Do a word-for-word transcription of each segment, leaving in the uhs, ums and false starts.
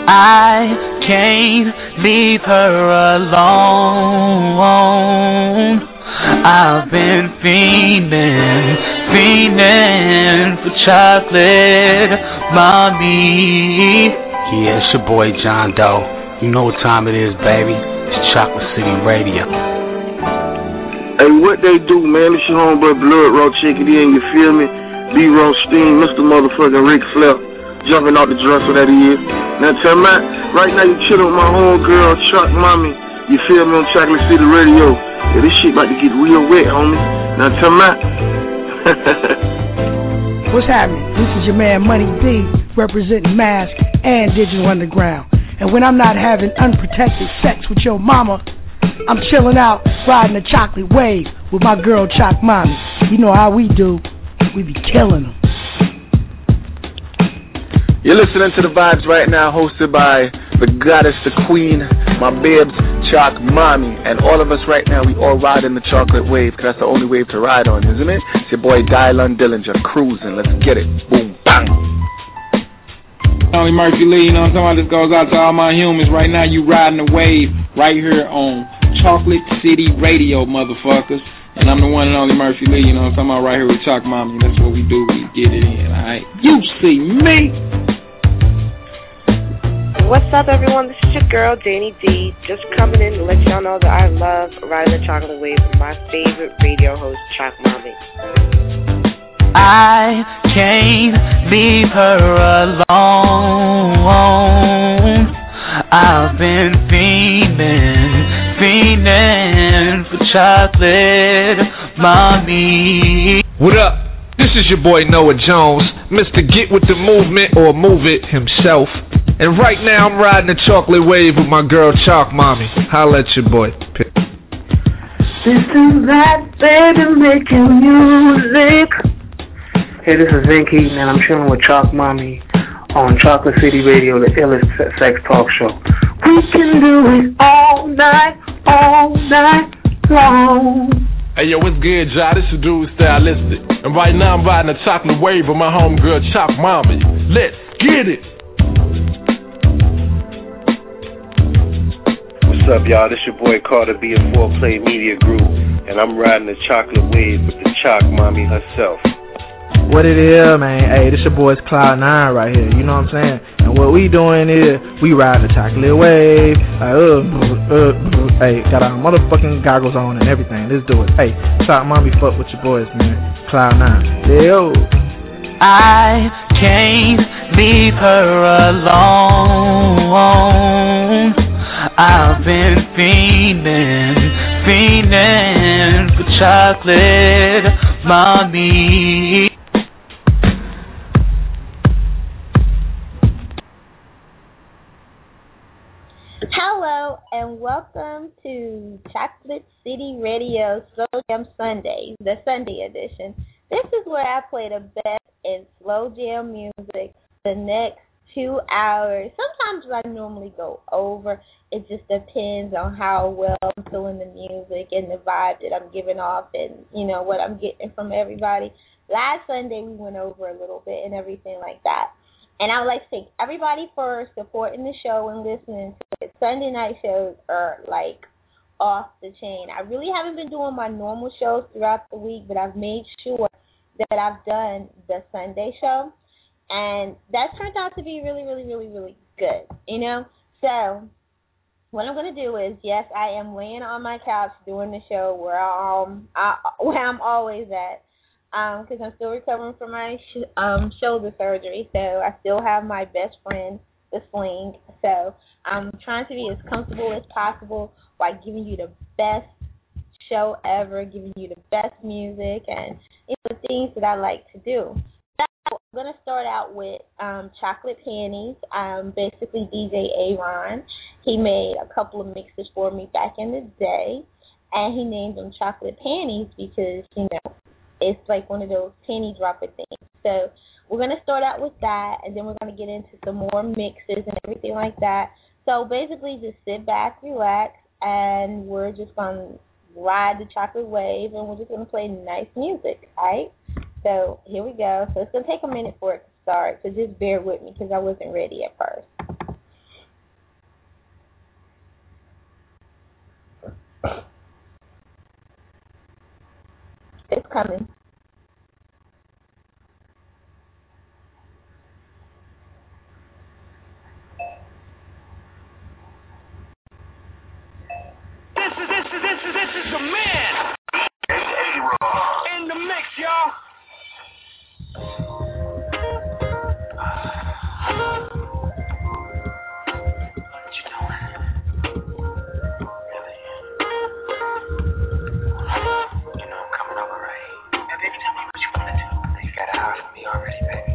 I can't leave her alone. I've been fiending, fiending for chocolate, mommy. Yeah, it's your boy John Doe. You know what time it is, baby. It's Chocolate City Radio. Hey, what they do, man? It's your homeboy Blood Raw. Check it in, you feel me? B-Roll Steam, Mister Motherfucking Ric Flair. Jumping out the dresser that he is. Now tell me, right now you chillin' with my homegirl, Chuck Mommy. You feel me on Chocolate City Radio? Yeah, this shit about to get real wet, homie. Now tell me. What's happening? This is your man Money D, representing Mask and Digital Underground. And when I'm not having unprotected sex with your mama, I'm chilling out, riding a chocolate wave with my girl Choc Mommy. You know how we do. We be killing them. You're listening to The Vibes right now, hosted by the goddess, the queen, my babes, Choc Mommy. And all of us right now, we all ride in the chocolate wave, because that's the only wave to ride on, isn't it? It's your boy Dylan Dillinger, cruising. Let's get it. Boom, bang. Only Murphy Lee, you know what I'm talking about? This goes out to all my humans. Right now, you riding the wave right here on Chocolate City Radio, motherfuckers. And I'm the one and only Murphy Lee, you know what I'm talking about? Right here with Choc Mommy. That's what we do. We get it in, alright? You see me. What's up, everyone? This is your girl, Danny D. Just coming in to let y'all know that I love riding the chocolate wave with my favorite radio host, Choc Mommy. I can't leave her alone. I've been fiending, fiending for chocolate, mommy. What up? This is your boy Noah Jones, Mister Get With The Movement, or Move It himself. And right now I'm riding the chocolate wave with my girl Choc Mommy. Holla at your boy. This is that baby making music. Hey, this is Vin Keaton, and I'm chilling with Choc Mommy on Chocolate City Radio, the illest sex talk show. We can do it all night, all night long. Hey, yo, what's good, y'all? This is Dude Stylistic. And right now I'm riding a chocolate wave with my homegirl, Choc Mommy. Let's get it. What's up, y'all? This your boy Carter B of four Play Media Group. And I'm riding the chocolate wave with the Choc Mommy herself. What it is, man? Hey, this your boy's Cloud nine right here. You know what I'm saying? And what we doing is we ride the chocolate wave. Like, uh, uh, uh, hey, got our motherfucking goggles on and everything. Let's do it. Hey, Choc Mommy, fuck with your boys, man. Cloud nine. Yo. I can't leave her alone. I've been fiending, fiending for chocolate, mommy. Hello and welcome to Chocolate City Radio Slow Jam Sundays, the Sunday edition. This is where I play the best in slow jam music the next two hours. Sometimes I normally go over. It just depends on how well I'm feeling the music and the vibe that I'm giving off and, you know, what I'm getting from everybody. Last Sunday we went over a little bit and everything like that. And I would like to thank everybody for supporting the show and listening to it. Sunday night shows are, like, off the chain. I really haven't been doing my normal shows throughout the week, but I've made sure that I've done the Sunday show. And that turned out to be really, really, really, really good, you know? So what I'm going to do is, yes, I am laying on my couch doing the show where, um, I, where I'm always at. Because um, I'm still recovering from my sh- um, shoulder surgery, so I still have my best friend, the sling. So I'm trying to be as comfortable as possible while giving you the best show ever, giving you the best music and, you know, the things that I like to do. So I'm going to start out with um, Chocolate Panties, um, basically D J Aaron. He made a couple of mixes for me back in the day, and he named them Chocolate Panties because, you know, it's like one of those penny dropper things. So we're going to start out with that, and then we're going to get into some more mixes and everything like that. So basically just sit back, relax, and we're just going to ride the chocolate wave, and we're just going to play nice music, all right? So here we go. So it's going to take a minute for it to start, so just bear with me because I wasn't ready at first. It's coming. This is this is this is this is the man. In the mix, y'all. Already, baby.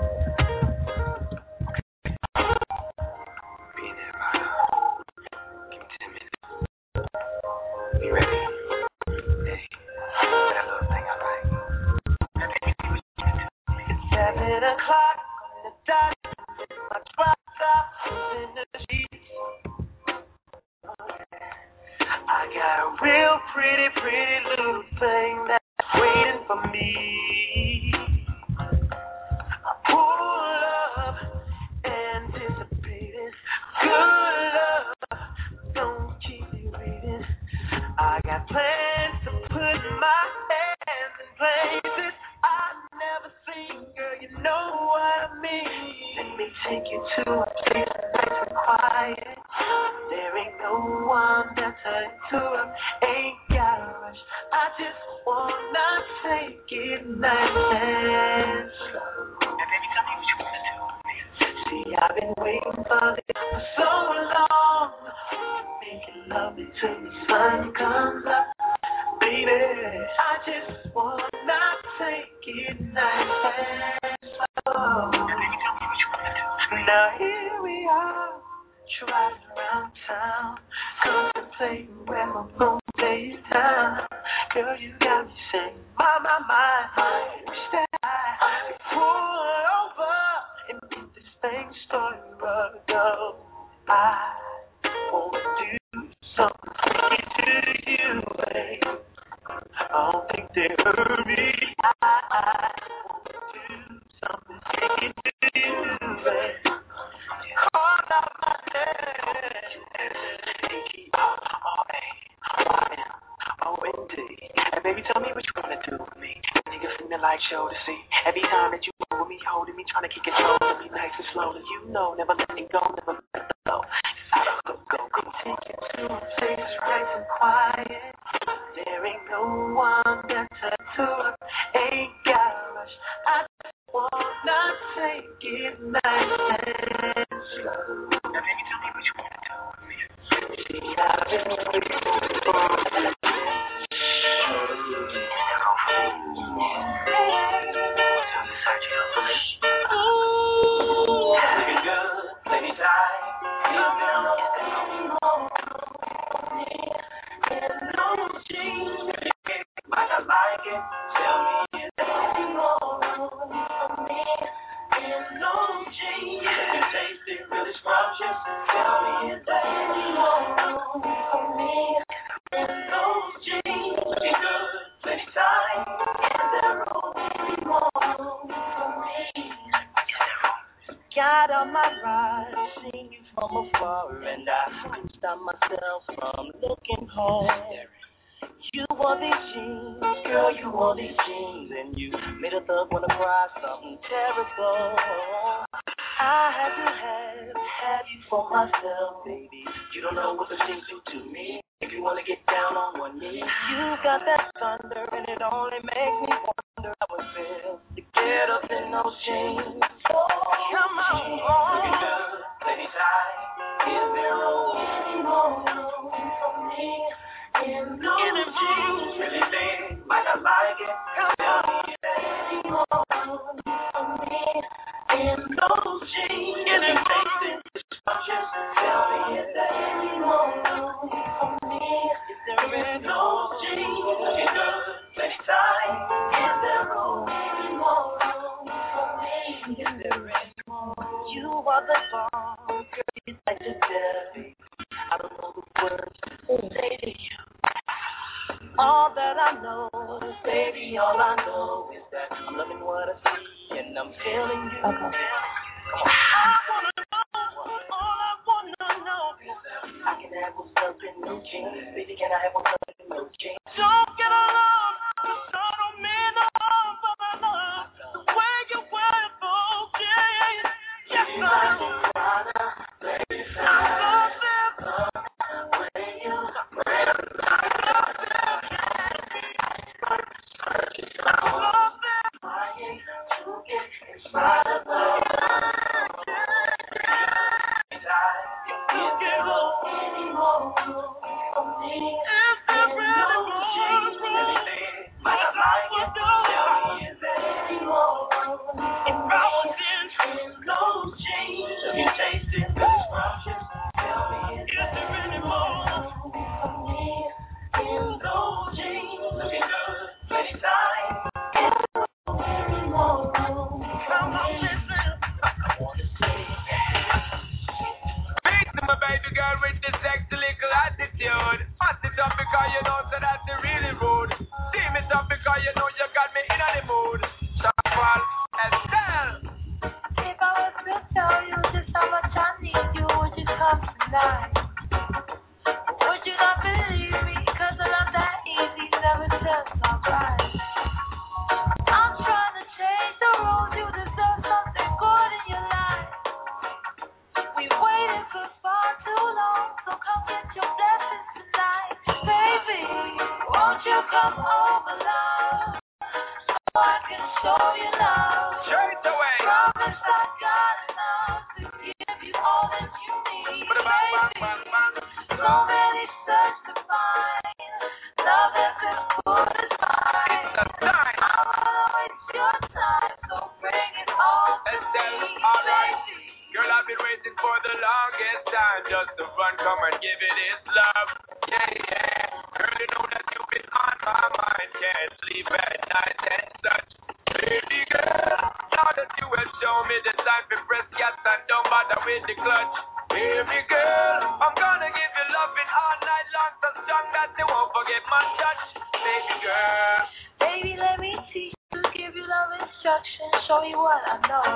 Be there by now. Give me ten minutes. Be ready. Hey, that little thing I like. It's seven o'clock on the dot. My drop top in the sheets. I got a real pretty, pretty little thing that's waiting for me. I got plans to put my hands in places I've never seen, girl, you know what I mean. Let me take you to a place nice and quiet. There ain't no one better to it, ain't gotta rush. I just wanna take it nice and slow. Now baby, tell me what you wanna do. See, I've been waiting for this for so long. Making love until the sun comes up. Baby, I just wanna take it nice and slow. Now here we are, driving around town, contemplating where I'm gonna lay down. Girl, you got me saying, my, my, my, wish that I could pull over and make this thing start to go. I wanna do something to you, babe. I don't think they heard me. I wanna do something to you, babe. Call out my name. And keep all A, Y, M, O, N, D. And baby, tell me what you wanna do with me. Nigga feeling like show to see. Every time that you move with me, holding me, trying to keep control of me nice and slowly. You know, never letting go, never let it go. Go, go, take it to a place nice and quiet. There ain't no one better to it, ain't gotta rush. I just wanna take it nice and slow. Now baby, tell me what you wanna do with me. See, I've been waiting for this. Got on my ride, seen you from afar, and I couldn't stop myself from looking home. You wore these jeans, girl, you wore these jeans, and you made a thug wanna cry something terrible. I had to have, have you for myself, baby. You don't know what the jeans do to me. If you wanna get down on one knee, you got that thunder, and it only makes me wonder how it feels to get up in those jeans. Come on, looking good, lady tight. Is there room for me in those jeans? Really think like I like it. Tell me if there's any more room for me in those jeans. Is it facing just tell me if there's any more room for me. Is there in those jeans? Looking good, lady tight. Is there room more room for me? Is there any You are the bomb, girl, you like to tell me. I don't know the words to say to you. All that I know, baby, all I know is that I'm loving what I see and I'm feeling you. Okay. I wanna know, all I wanna know is that I can have what's up in no jeans. Baby, can I have what's up in no jeans? Don't get along, cause I don't just to run, come and give it its love. Yeah, yeah. Girl, you know that you've been on my mind. Can't sleep at night and such. Baby girl, now that you have shown me the time to press gas and don't bother with the clutch. Baby girl, I'm gonna give you loving all night long, so strong that you won't forget my touch. Baby girl. Baby, let me teach you, give you love instruction, show you what I know.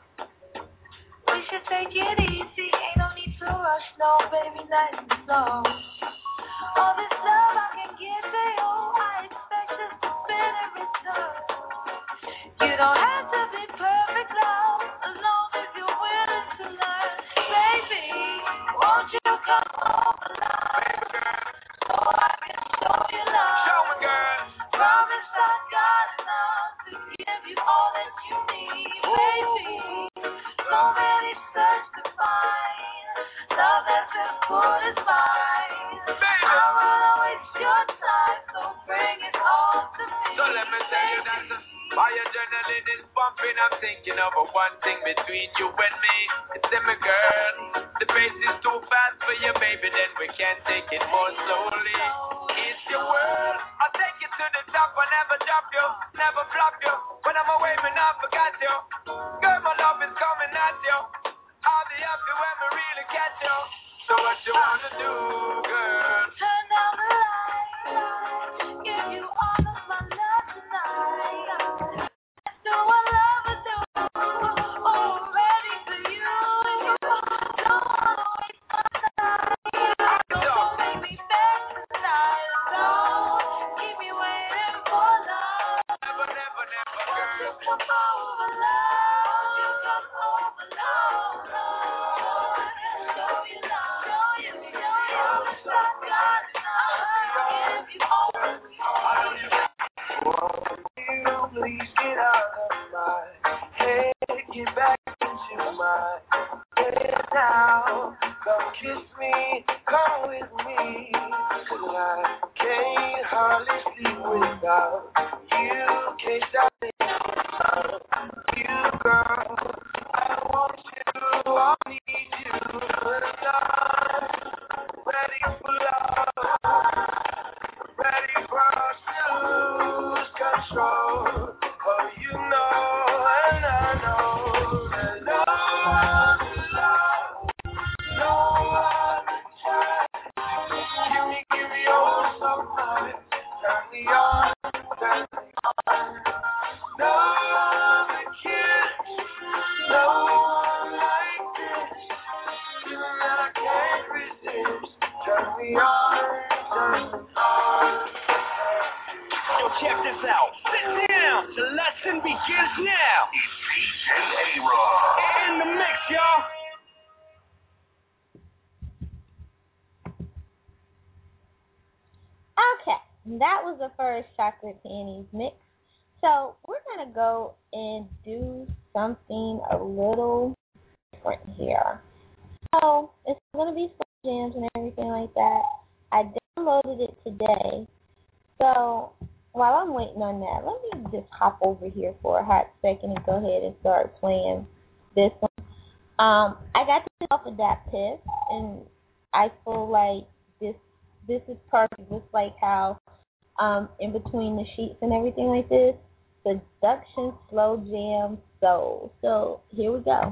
We should take it easy, ain't no need to rush, no, baby, nice and slow. All this love I can give to you, I expect us to spend in return. You don't have to be perfect, love, as long as you're willing to learn. Baby, won't you come over, love, so I can show you love. Show me, girl. Promise I got enough to give you all that you need, baby. So many search to find love that's as good as mine. Baby. I wanna waste your time, so bring it all to me. So let me tell you that while your adrenaline is pumping, I'm thinking of a one thing between you and me. It's in me, girl. The pace is too fast for you, baby, then we can't take it more slowly. It's your world. I'll take you to the top. I never drop you, never flop you. When I'm away, me not forgot you. Girl, my love is coming at you. I'll be happy when we really catch you. So what you wanna do, girl? Turn down the lights, give you all of my love tonight. Let's do what lovers do, oh, ready for you. Don't wanna waste my time, don't make me beg tonight. Don't keep me waiting for love. Never, never, never, Won't you girl. come over, love? Won't you come over, love? Show you love, show you, show you. I got enough, give you all that you need. You please get out of my head, get back into my bed now. Come kiss me, come with me, 'cause I can't hardly sleep without you. Can't stop thinking about you, girl. I want you, I need you, but I'm ready for love, ready for us to lose control. Oh, you know, and I know that love is love. No other try. Give me, give me all so much. Turn me on, turn me on. No other kiss, no one like this. Feeling that I can't resist. Turn me on, turn me on. Yo, check this out. Sit down. The lesson begins now. It's D J A-Rod. In the mix, y'all. Okay, that was the first Chocolate Panties mix. So we're going to go and do something a little different here. So it's going to be slow jams and everything like that. I downloaded it today. So while I'm waiting on that, let me just hop over here for a hot second and go ahead and start playing this one. Um, I got this off of that piff, and I feel like this this is perfect, just like how um, in between the sheets and everything like this, Seduction Slow Jam Soul. So here we go.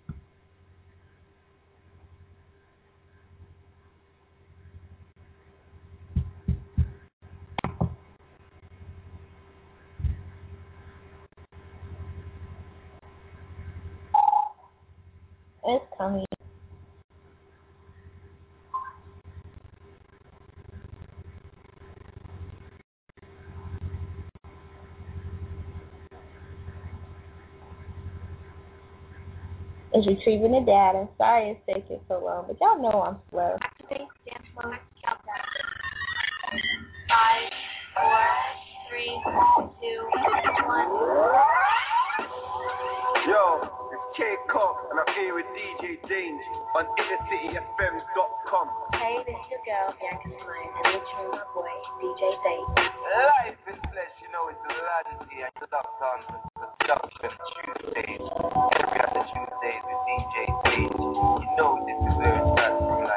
It's coming. It's retrieving the data. Sorry it's taking so long, but y'all know I'm slow. Five, four, three, two, one. Yo, it's K Cox, and I'm here with D J James on inner city f m dot com. Hey, this is your girl, Bianca Smile, and it's your my boy, D J Zane. Life is flesh, you know, it's a reality. I just up on the Seduction Tuesdays. Every other Tuesdays with D J James. You know this is where it's at from, like.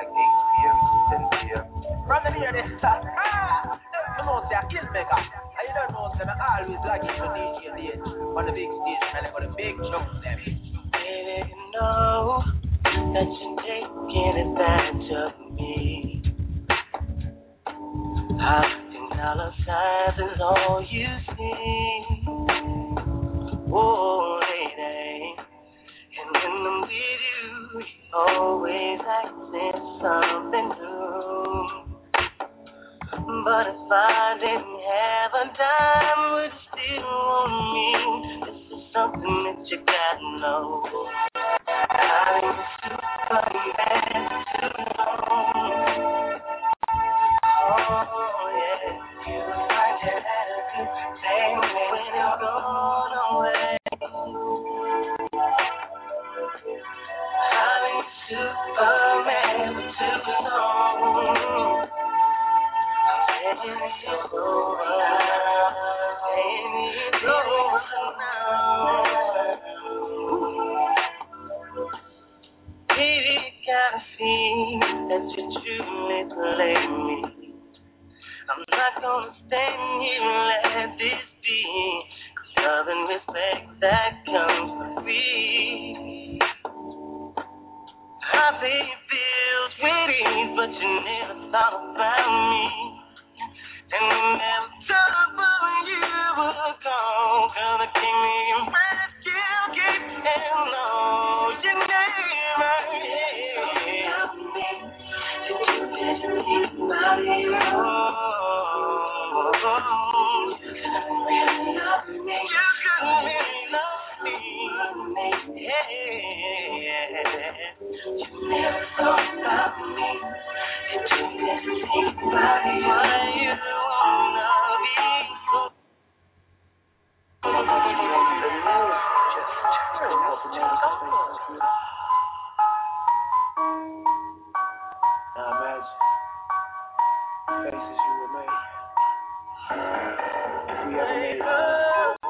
the big stage, man, I got a big jump there. Baby, you know that you're taking advantage of me. I think dollar signs is all you see. Oh, lady, and when I'm with you, you always acting something new. But if I didn't have a dime, would you still want me? This is something that you gotta know. I'm Superman too long. Oh yeah, you find your attitude, same when you're gone away. I'm Superman too long. Saying it's over, saying it's over now. Baby, you gotta see that you truly play me. I'm not gonna stand here and let this be. Cause love and respect that comes for free. I pay bills with ease, but you never thought about me. And you never thought about you were gone. Gonna keep me in rescue, keep and know your name right here. Love me, you didn't think about it. Oh, you couldn't really love me. You couldn't really love me. Yeah, you never thought about me. You didn't think about it. Why you wanna be so? Now imagine faces you would make if we ever made it.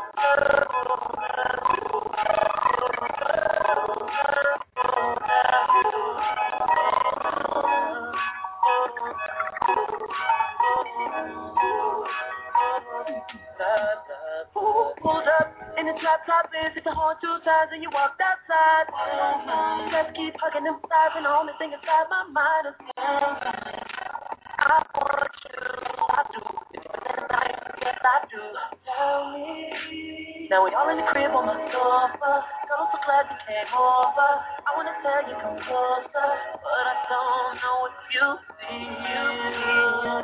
Pulled up in the drop top Benz, hit the horn two times and you walked outside. Mm-hmm. Just keep hugging them thighs and the only thing inside my mind is mm-hmm. I want you, I do. Tonight, yes I do. Tell me. Now we all in the crib on my sofa. Girl, I'm so glad you came over. I wanna tell you come closer, but I don't know if you feel.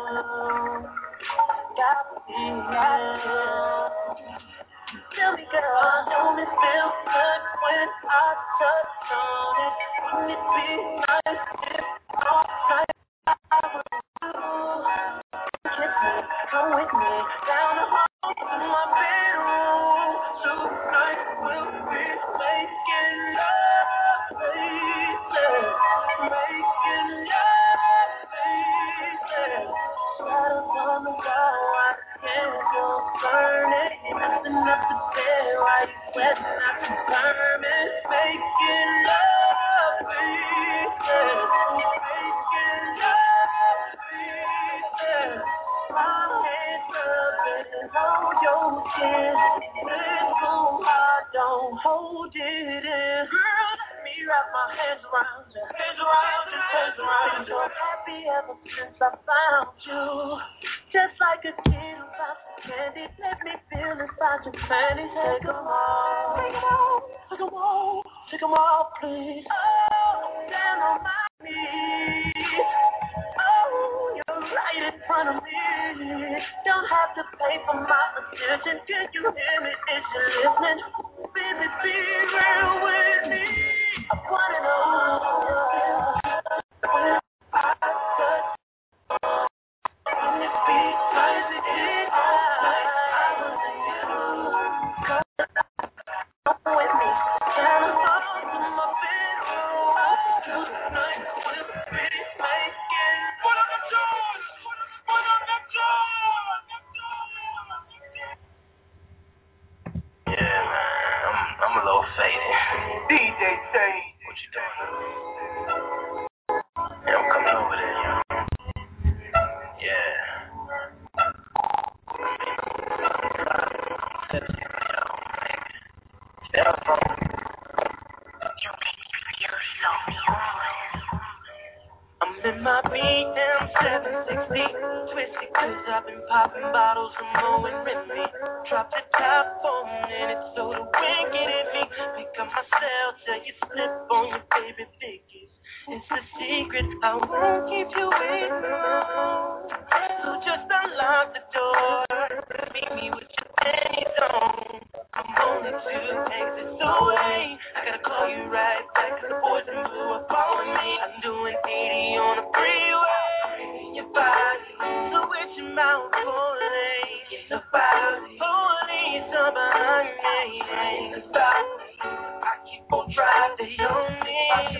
Got me right here. Tell me, girl, don't it feel good when I touch on it? Wouldn't it be nice if all night I was you? Kiss me, come with me, down the hall to my bedroom. Tonight we'll be making love, baby. Making love, baby. Shadows on the wall, I can't go burning. Nothing up to bed, why you sweat not to burn me? Making love, baby. Making love, baby. My hands rubbing on your skin. Little heart, don't hold it in. Girl, let me wrap my hands around you. Hands around you, hands around you. I'm happy ever since I found you. Just like a kid who found some candy, let me feel inside your panties. Take them all, take them all, take them all, take them all, please. Oh, down on my knees. Oh, you're right in front of me. Don't have to pay for my attention. Can you hear me? Is you listening? Baby, be real with me. I wanna know when I touch. When it be crazy, I, I was in you. Come with me. Can I go to my bedroom? Tonight we'll be making. What on the doors? What on the doors? Yeah, man, I'm, I'm a little faded. D J Dane. What you doing? Yeah, I'm coming over there, yo. Yeah. I'm in my B M seven sixty, twisted cause I've been popping bottles from Mo and Remy. Drop the top for a minute so the wind get in me. Pick up my cell till you slip on your baby biggies. It's a secret, I won't keep you waiting long. So just unlock the door, meet me with your panties on. I'm only two exits away. I gotta call you right back cause the boys in blue are following me. I'm doing eighty on the freeway. Your body, so with your mouth pulling. Get the body, police are behind me. The body, I keep on driving, they on me.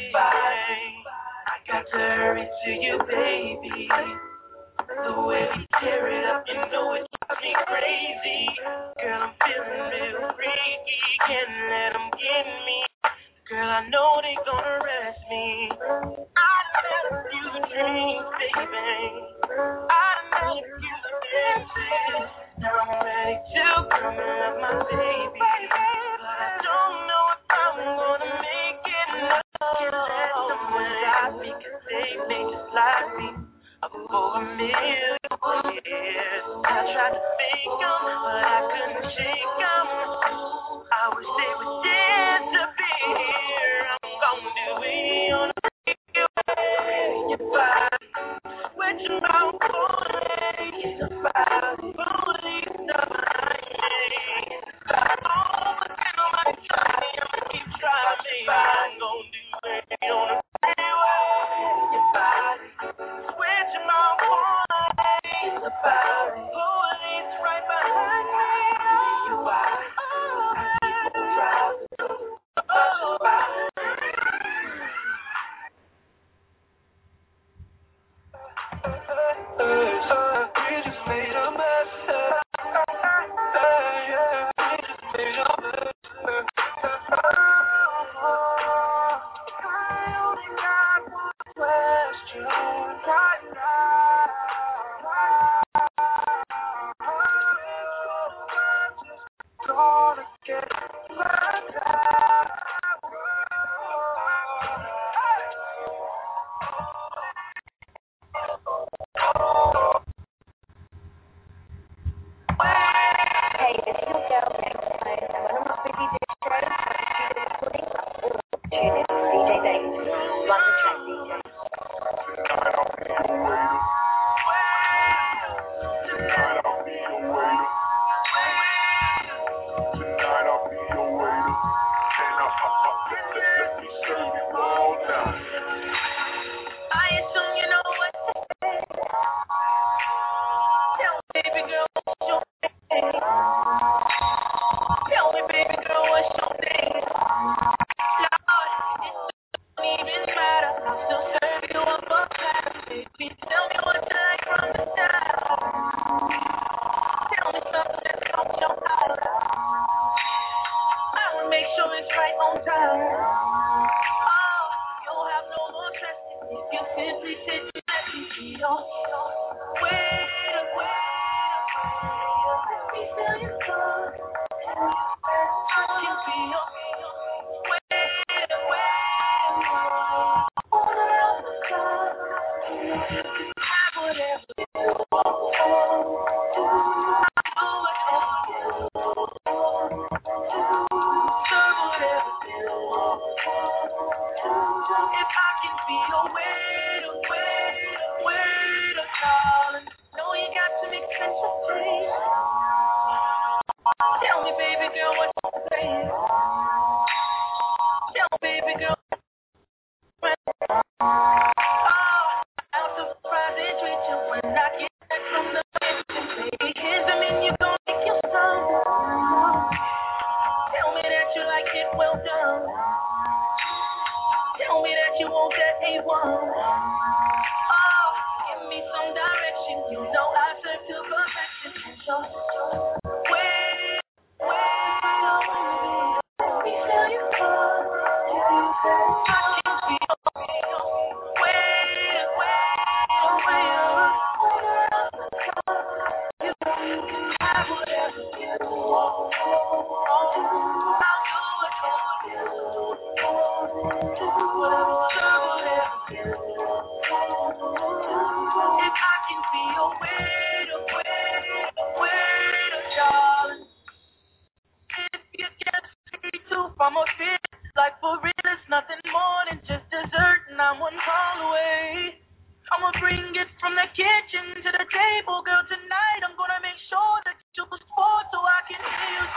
I got to hurry to you, baby. The way we tear it up, you know it's me crazy. Girl, I'm feeling real freaky. Can't let them get me. Girl, I know they gonna arrest me. I done had a few dreams, baby. I done had a few dances. Now I'm ready to come and love my baby. But I don't know if I'm gonna make it. Can let someone stop me, cause they may just like me. Up for a million years. I tried to fake them, but I couldn't shake them. I wish they would disappear. I'm gonna do it on a freeway. Your body, with your mouth pulling. Your body, police are behind me. Oh, but you know I try, I'ma keep trying. I'm gonna do it on a freeway. Your body. With your mouth pulling, the body, police right behind me. Your body, I keep on driving. Oh, body. We just made a mess. Yeah, we just made a mess. I only got one question right now. Gonna get my time. Hey, this is Joe. One of my pretty D Js, D J Davis. Rock the track, D J. almost here. Like for real, it's nothing more than just dessert, and I'm one call away. I'ma bring it from the kitchen to the table, girl. Tonight I'm gonna make sure that you was spoiled so I can see you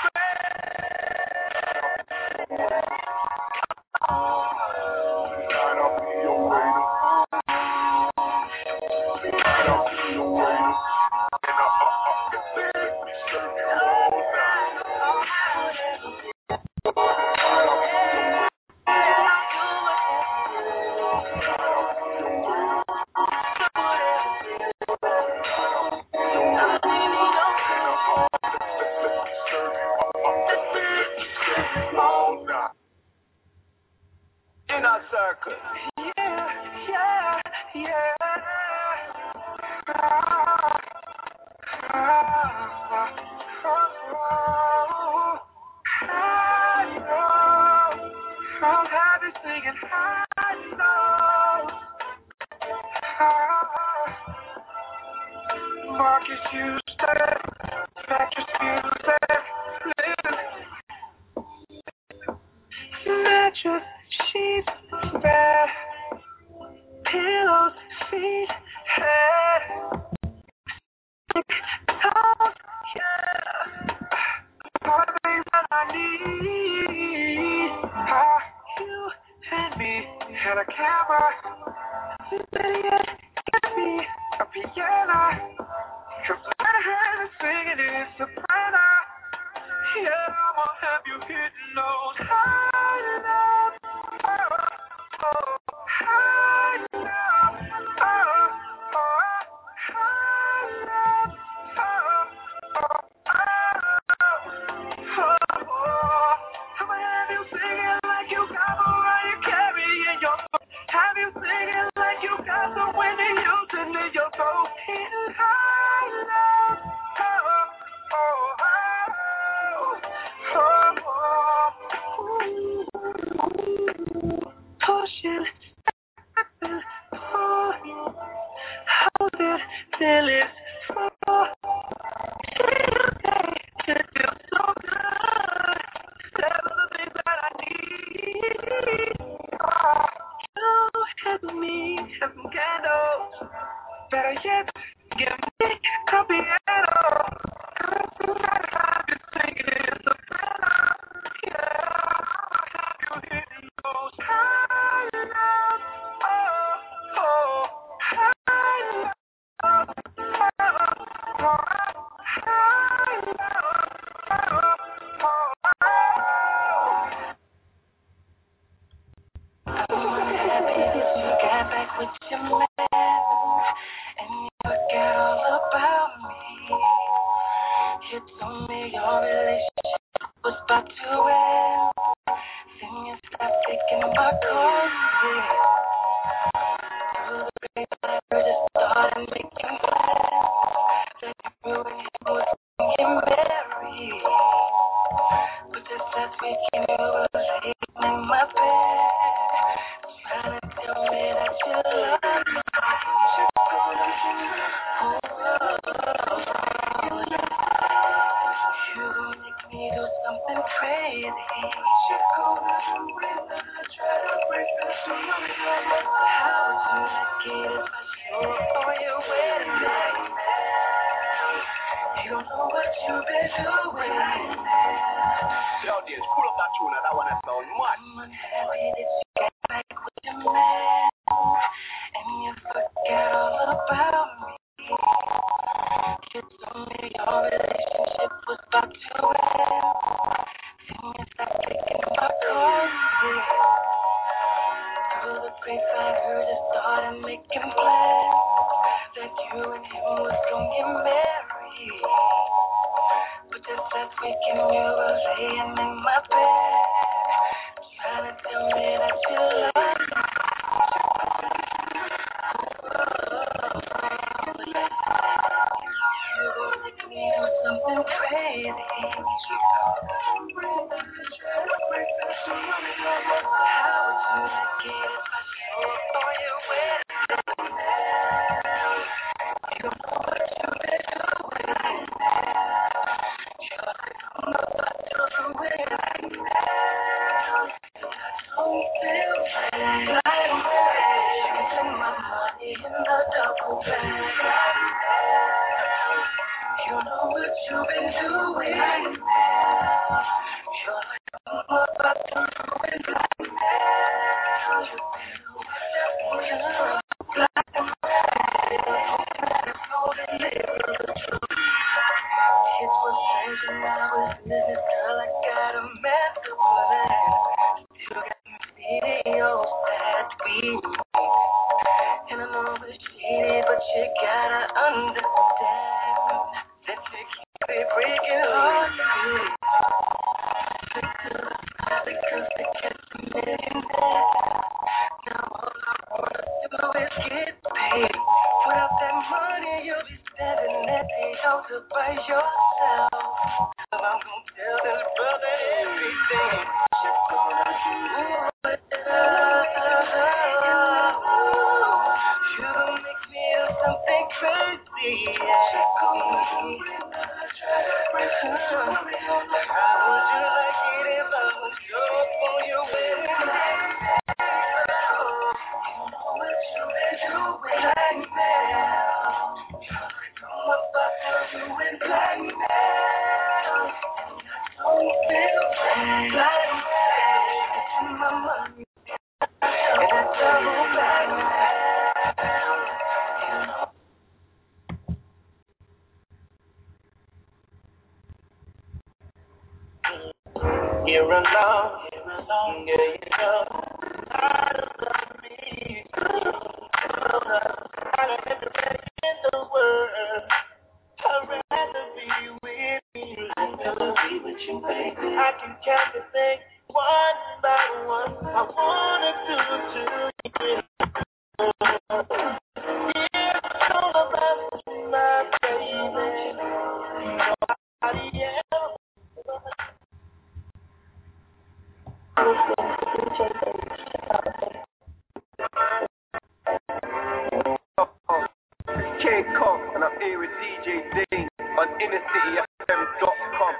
Inner circle. Yeah, yeah, yeah. Ah, ah, oh, oh. I know. I'm happy singing. I know. Ah, Marcus Houston, Mattress music. Mattress, sheets, bed, pillows, feet, head, oh, yeah, all the things that I need. Ah, you and me and a camera, better yet, get me a piano. Cause when I heard her singing in soprano, yeah, I'ma have you hitting those high notes. Oh, oh, high notes. Oh, oh, high notes. Oh, oh, oh, oh. I'ma have you singing like you got Mariah Carey in your throat. Have you singing like you got the Whitney Houston in your throat. Hitting high notes. Oh, oh, oh. Pushing, pull, hold it till it's full. It feels so good. Seven the things that I need. You help me have some candles. Better yet, give me a piano. I've been singing in the soprano. Yeah, have you hitting those high notes? Oh, oh, high notes. Oh, oh, high notes. Oh, oh, oh. I'm happy that you got back with your man, and you forgot all about me. You told me your relationship was about to end. Then you stopped taking my calls. Through the grapevine, I just started making plans that you and him was getting married. But this last weekend you were laying in my bed, trying to tell me that you love me. Oh, you gon' make me do something crazy. You gonna do it when I try to break the soul. How would you like it if I show up on your wedding day? You don't know what you've been doing. Yo, Dave, pull up that tune and that one that sound mad. I'm unhappy that you got back with your man, and you forgot all about me. You told me your relationship was about to end. Then you stopped taking my calls. Through the grapevine, I heard you started making plans that you and him was gonna get married. But this last weekend you were laying in my bed, trying to tell me that you love me. You gon' make me do something crazy. How would you like it if I show up on your wedding day? You don't know what you've been doing. You're like, I'm about to do it like that. because they can't see it in there. Now all I wanna do is get paid. Put up that money, you'll be standing at the altar by yourself. So I'm gonna tell this brother everything. She's gonna do it. You don't make me feel something crazy. She's gonna do it. How would you like it if I was yours for your wedding night? You know what you may do it like that. I'm about to do it like that. Don't feel like that. It's my money. And I double back now. You're alone, you're alone, yeah, you know. I love me. I don't have to rest in the world. I'd rather be with you. I'd rather be with you, baby. I can count the things one by one. I wanna do to you. It's all about you, my baby. Nobody else. K Cock, and I'm here with D J Dane on inner city f m dot com.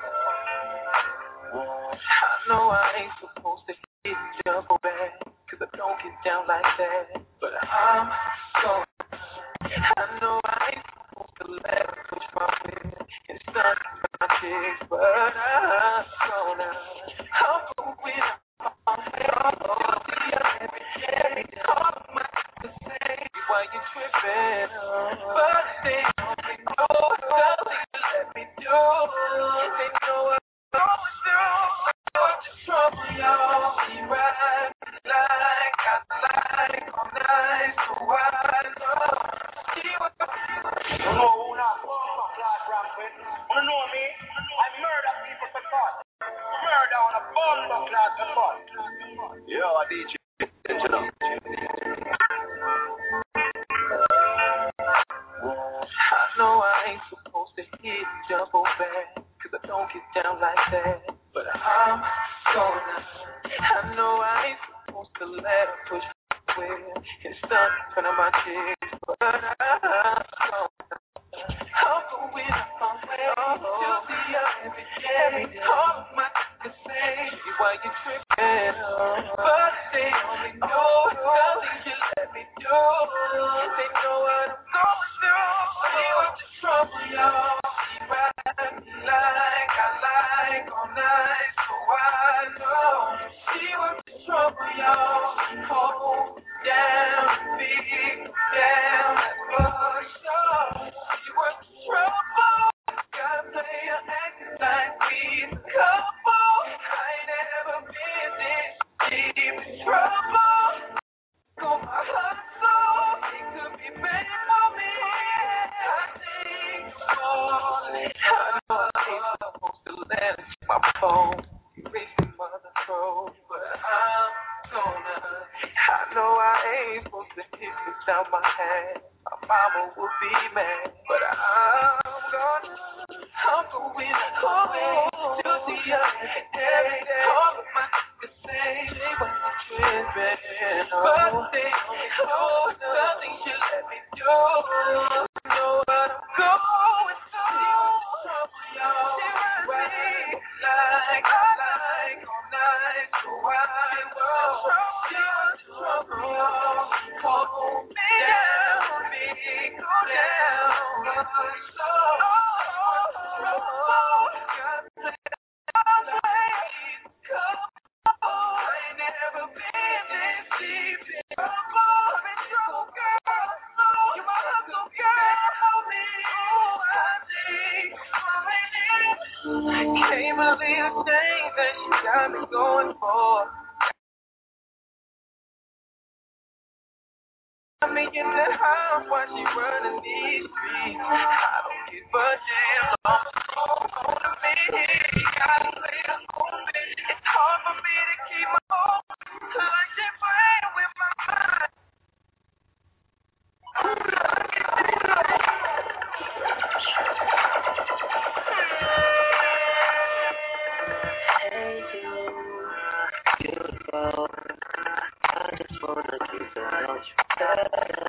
I know I ain't supposed to hit jump back, cause I don't get down like that. But I'm so, I know I ain't supposed to let her push my way and start my chicks, but I'm gonna, I'm going my head, oh, every day, all of my to say why you tripping, but they only know what you let me do. They know what I'm going through. What's the trouble, y'all? We ride like I like all night, so I know. See what the you know who not fuck class rampant? You know me? I murder people for fun. Murder on a bomb class for fun. Yo, I D J. I know I ain't supposed to hit jump back, cause I don't get down like that. But I'm gonna, I know I ain't supposed to let her push me away and start in front of my chicks, but I'm gonna, I'll go with my way to the every day. All of my to say why you tripping, but they only know nothing you let me do. They know what I'm going through. See what's the trouble, y'all? She ride like I like all night, so I know. See what's the trouble, y'all? Hold down, big down, for sure. See what's the trouble? Gotta play your acting like we's a couple. I ain't never been this deep in trouble. Go my hustle, it could be made for me. I think all I know I ain't supposed to let it my phone. Erase the mother throat, but I'm gonna. I know I ain't supposed to hit this down my hand. My mama would be mad, but I'm gonna. I'm going home to the other day. All of my to say they want to tripping, but they only know nothing you let me do. You know what I'm going through. Trouble, y'all. Right, like I like all night, so I will. Trouble, y'all. Hold me down, big, go down, so. Can't believe the things that you got me going for. I'm making that house while she running these streets. I don't give a damn. I'm so on to me. Gotta play a movie. It's hard for me to keep my hope. I keep playing with my mind. Hey you, beautiful. I just wanna keep the notes better,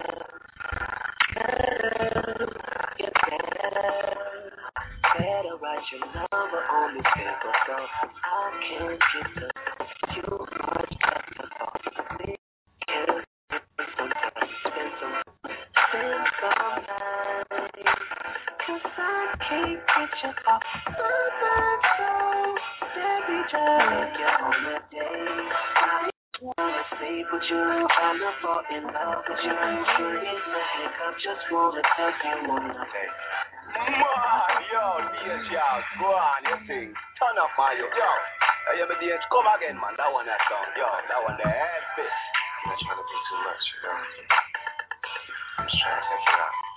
better, get better. Better write your number on this paper so I can't get the you much better for me. Can spend some time, spend some, spend some time. Cause I can't get you off my mind, so baby just take you on a date. I wanna sleep with you, wanna fall in love with you. Sure is the hiccup, just wanna take you on a date. Man, yo, D J, go on, you sing. Turn up, man, yo. Yo, hey, you D J, come again, man. That one, that song. Yo, that one, the head fit. I'm not trying to do too much, you know. I'm just trying to take you out.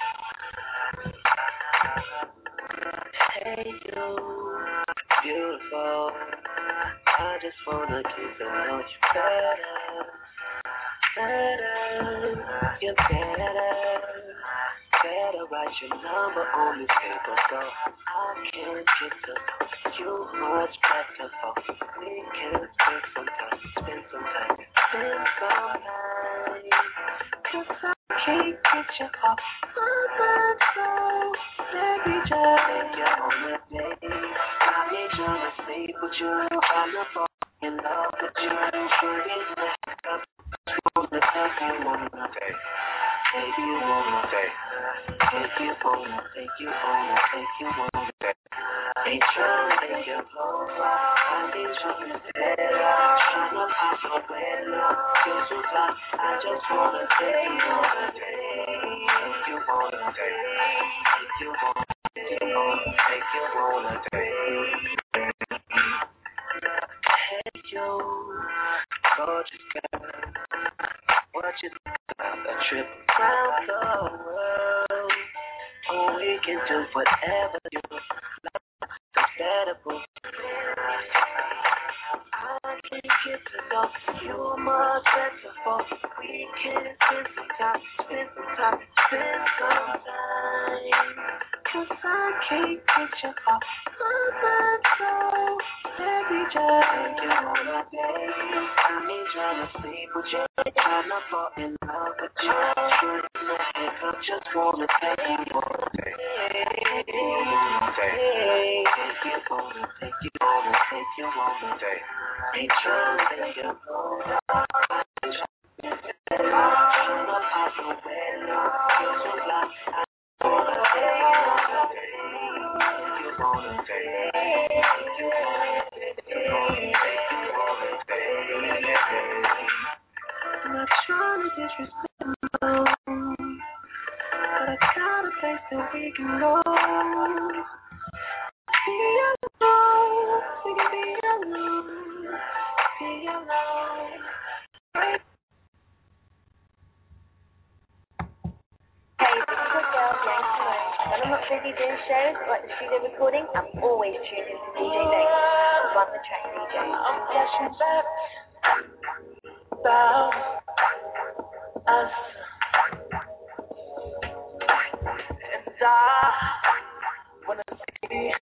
Hey, you, beautiful. I just wanna get to know you better. Better, you're better. Better write your number on this paper so I can't get to know you much better. So we can spend some time, spend some time, spend some time. Cause I can't get you off my mind, so baby just take you on a date. I ain't trying to sleep with you, trying to fall in love with you. Sure is the hiccup, wanna take you on a date. Take you on a date. Take you on a, take you on a, take you on a date. Ain't trying to make your clothes out. I need you to stay out. Trying to pop your head now. Feel so tight. I just wanna take you on a date. Take you on a date. Take you on a, take you on a, take you on a date. Hey you, gorgeous girl. What you think about a trip around the world? Oh, we can do whatever you like. It's better, boo. I can get to know you much better, for we can spend some time, spend some time, spend some time. Cause I can't get you off my mind, so baby, just take you on a date. I ain't trying to sleep with you, trying to fall in love with you. Sure, no hiccup, just wanna take you on a date. Take you on a date. Take you on a, take you on a, take you on a date. Ain't trying to make you go down. Ain't trying to make you go down. I'm out the way now. Feel so blind. I wanna take you on a date. Take you on a date. Take you on a date. Take you on a date. I'm not trying to disrespect you, but I got a place that we can go. Be alone, we can be alone, be alone. Right. Hey, this is your girl, Yang Simone. When I'm not busy doing shows like the studio recording, I'm always tuned into D J Dave, the Run the Track D J. I'm flashing back about us, and I wanna see you.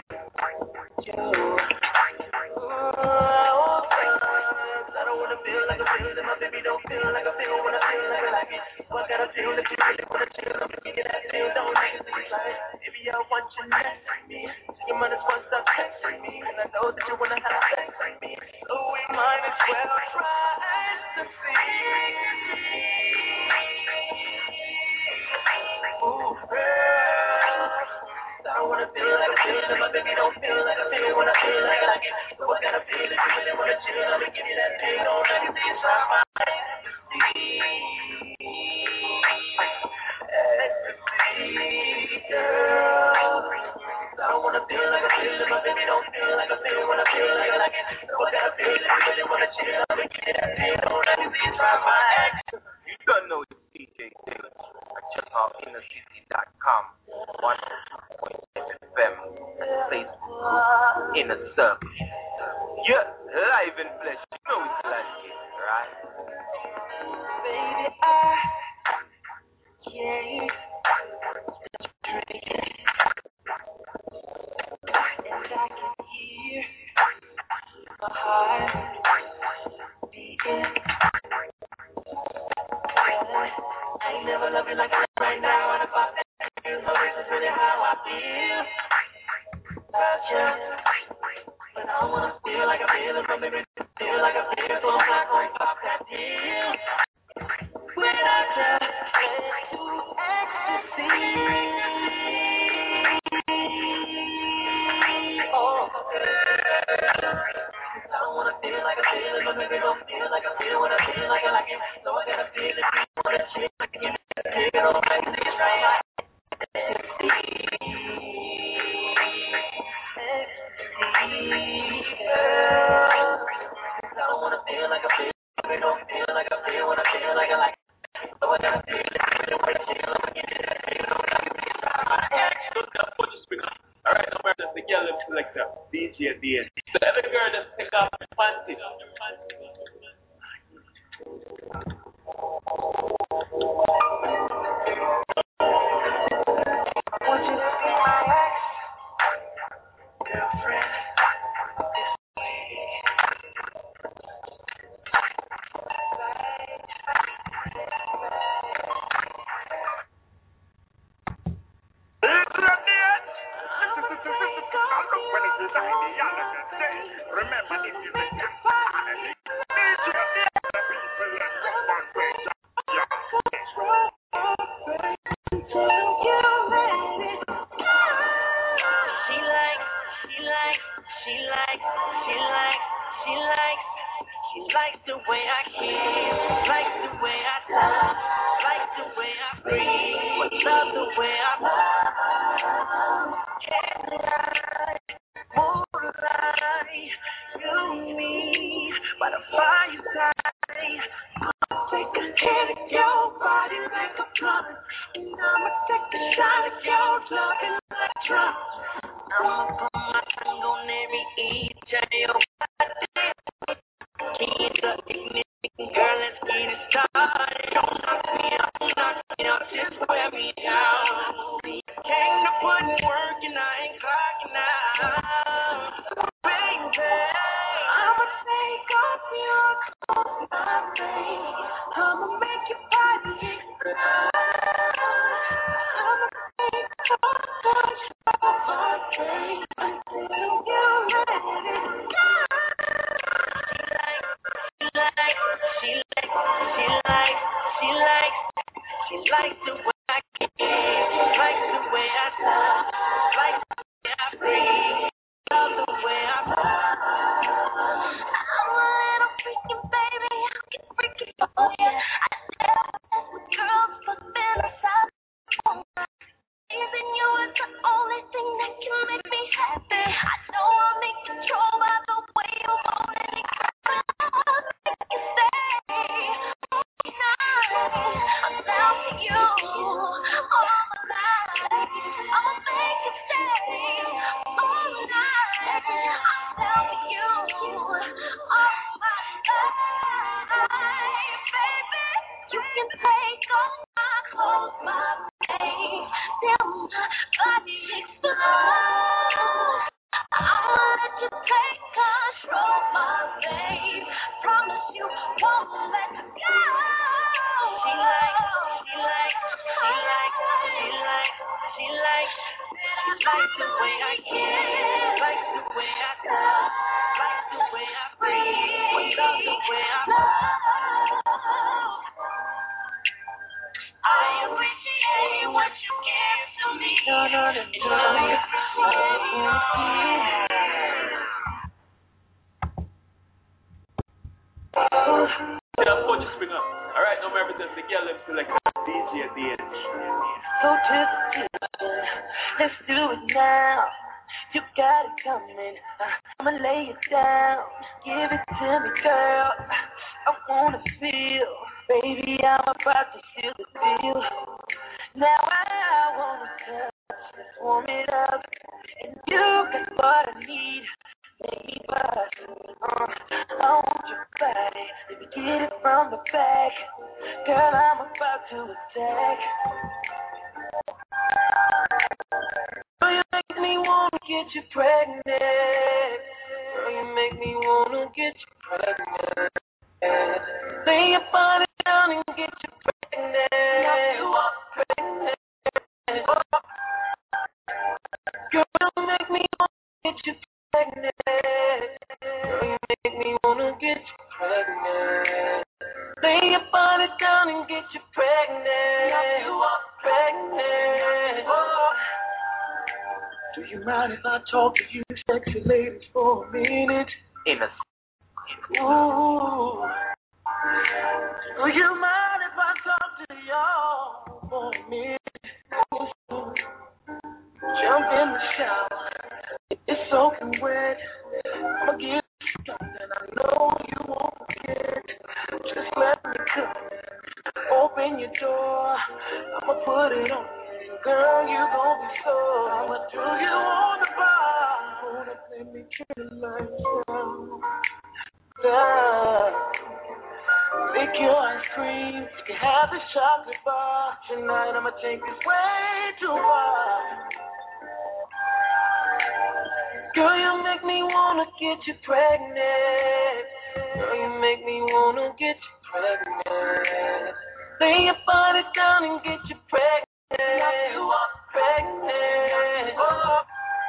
Oh, I don't wanna feel like I feel that my baby don't feel like I feel when I feel like I like it. So I gotta feel that you really wanna chill. I'm gonna get that feel, don't make it seem like maybe I want you next to me. So you might as well stop texting me, and I know that you wanna have sex with me. So we might as well try to see. Ooh, girl, I don't wanna feel like I feel that my baby don't feel like I feel when I feel like I like it. So I gotta feel that you really wanna chill. I'm gonna give you that feel, don't make it seem like my ecstasy, girl. I don't wanna feel like I feel that my baby don't feel like I feel when I feel like I like it. So I gotta feel that you really wanna chill. I'm gonna give you that feel, don't make it seem like my ecstasy. You don't know it's D J Taylor. Check out inner city dot com. one oh two point seven F M. Facebook group, Inner Circle. live in flesh. You know it's like it, right? Baby, I can't drink it. And I can hear my heart beating. I ain't never loved you like I love right now. And if I feel so this is really how I feel about you. But I wanna feel like I feel it, but maybe feel like I feel it, so I'm not gonna pop that deal. Without you, let's do ecstasy. Oh, I don't wanna feel like I feel it, but maybe don't feel like I feel what I feel like I like it. So I gotta feel it, wanna chill, I can take it all back to the right. I don't wanna feel like I feel, I don't feel like I feel what I feel like I like. So I gotta feel it, feel it, wanna chill, I can take it all back to the right. Put your spinner. All right, now we're just the girl selector, D J D S. So every girl just take off your panties. Want you to be my ex girlfriend this way. Remember, this is a She likes the way I kiss, likes the way I touch, likes the way I breathe, loves the way I move. Candlelight, moonlight, you and me by the fireside. I'ma take a hit of your body like a blunt, and I'ma take a shot of your loving like drums. I'ma put my tongue on every each of your body. Keep the ignition, girl, let's get it started. Don't knock me out, knock me out, just wear me down. Came to put in work and I ain't clocking out. Baby, I'ma take off your clothes, my babe. I'ma make your body explode. I'ma take off touch of my babe until you're ready to go. She likes, she likes, she likes, she likes the way I kiss, likes the way I touch, likes the way I breathe, loves the way I move. I'm a little freaky, baby, I can freak it for you. I tell with girls, but fantasize. Even you is the only thing that can make me happy. I know I'm in control by the way you moan and you cry. I'm down for you all my life. I'ma make you stay all night. I'm down for you all my life, baby. You can take off my clothes, my babe. Till my body explodes. I'ma let you take control, my babe. Promise you won't let go. She likes, she likes, she likes, she likes, she likes, she likes the way I kiss, likes the way I touch, likes the way I breathe, loves the way I move. I appreciate what you give to me. No, no, no, no. I appreciate Put your spin up. All right, now we're just the girl select D J D S. So just let's do it now. You got it coming. I'ma lay it down. Give it to me, girl. I wanna feel, baby, I'm about to seal the deal. Now I wanna touch, let's warm it up, and you got what I need. Make me bust. Uh, I want your body. Let me get it from the back. Girl, I'm about to attack. Girl, you make me wanna get you pregnant. Girl, you make me wanna get you pregnant. Lay your body down and get you pregnant. You are pregnant. Girl, you make me wanna get you pregnant. Girl, you make me wanna get you pregnant. Lay your body down and get you pregnant. You are pregnant. Oh. Do you mind if I talk to you sexy ladies for a minute? In a Ooh. Do you mind if I talk to y'all for a minute? Jump in the shower. It's soaking wet. I'ma give you something I know you won't forget. Just let me come. Open your door. I'ma put it on. Girl, you gon' be so. I'ma do you on the bar. Hold up, let me get the lights down. Down. Lick your ice cream. You can have this chocolate bar. Tonight I'ma take this way too far. Girl, you make me wanna get you pregnant. Girl, you make me wanna get you pregnant. Lay your body down and get you pregnant. You are pregnant. Oh.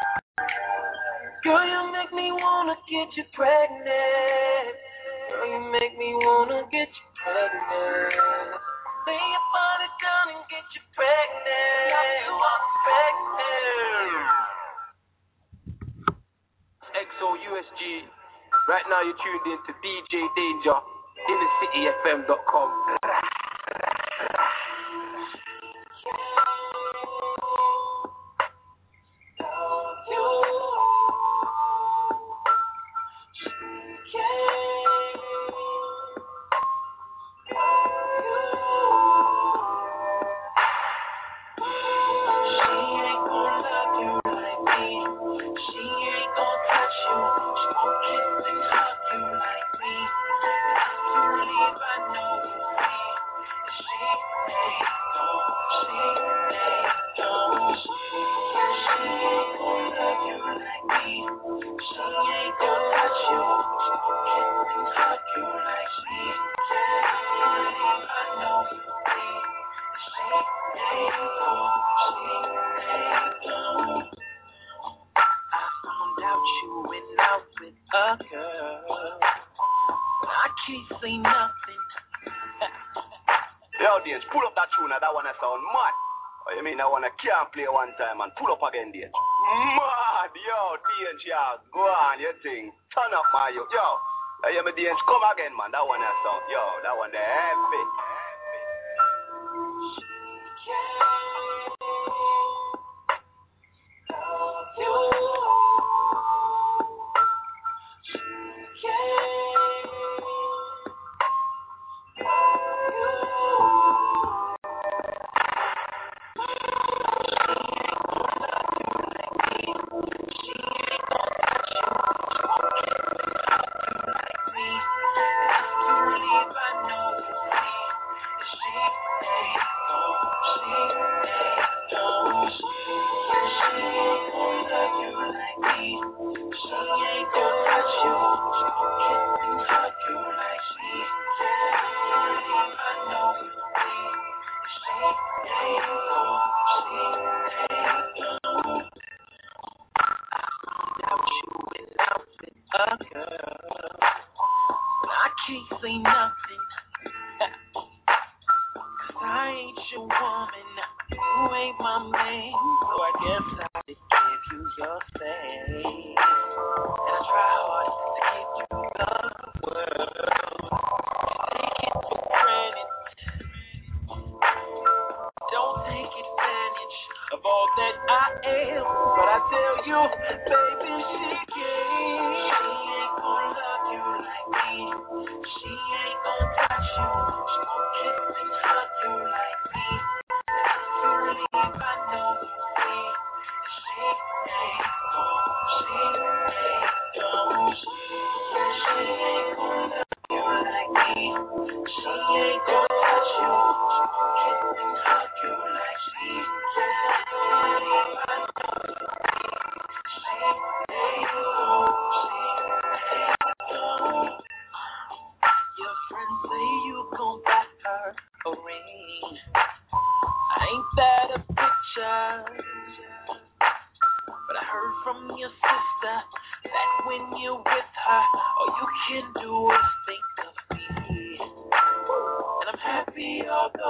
Girl, you make me wanna get you pregnant. Girl, you make me wanna get you pregnant. Lay your body down and get you pregnant. You are pregnant. X O U S G. Right now you're tuned in to D J Danger, inner city f m dot com. Play one time and pull up again, dear. Mad, yo, Danger, go on, you thing. Turn up, my yo, yo. Hey, me Danger, come again, man. That one that sound, yo, that one there, heavy. She ain't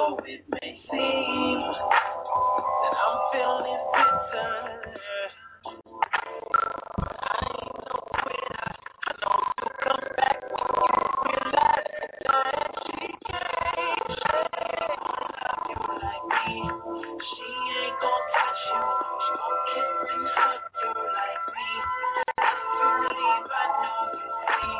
though it may seem that I'm feeling bitter, I ain't no quitter. I know you'll come back when you realize that she can't love you like me. She ain't gon' touch you. She gon' kiss and hug you like me. You leave, I know you see.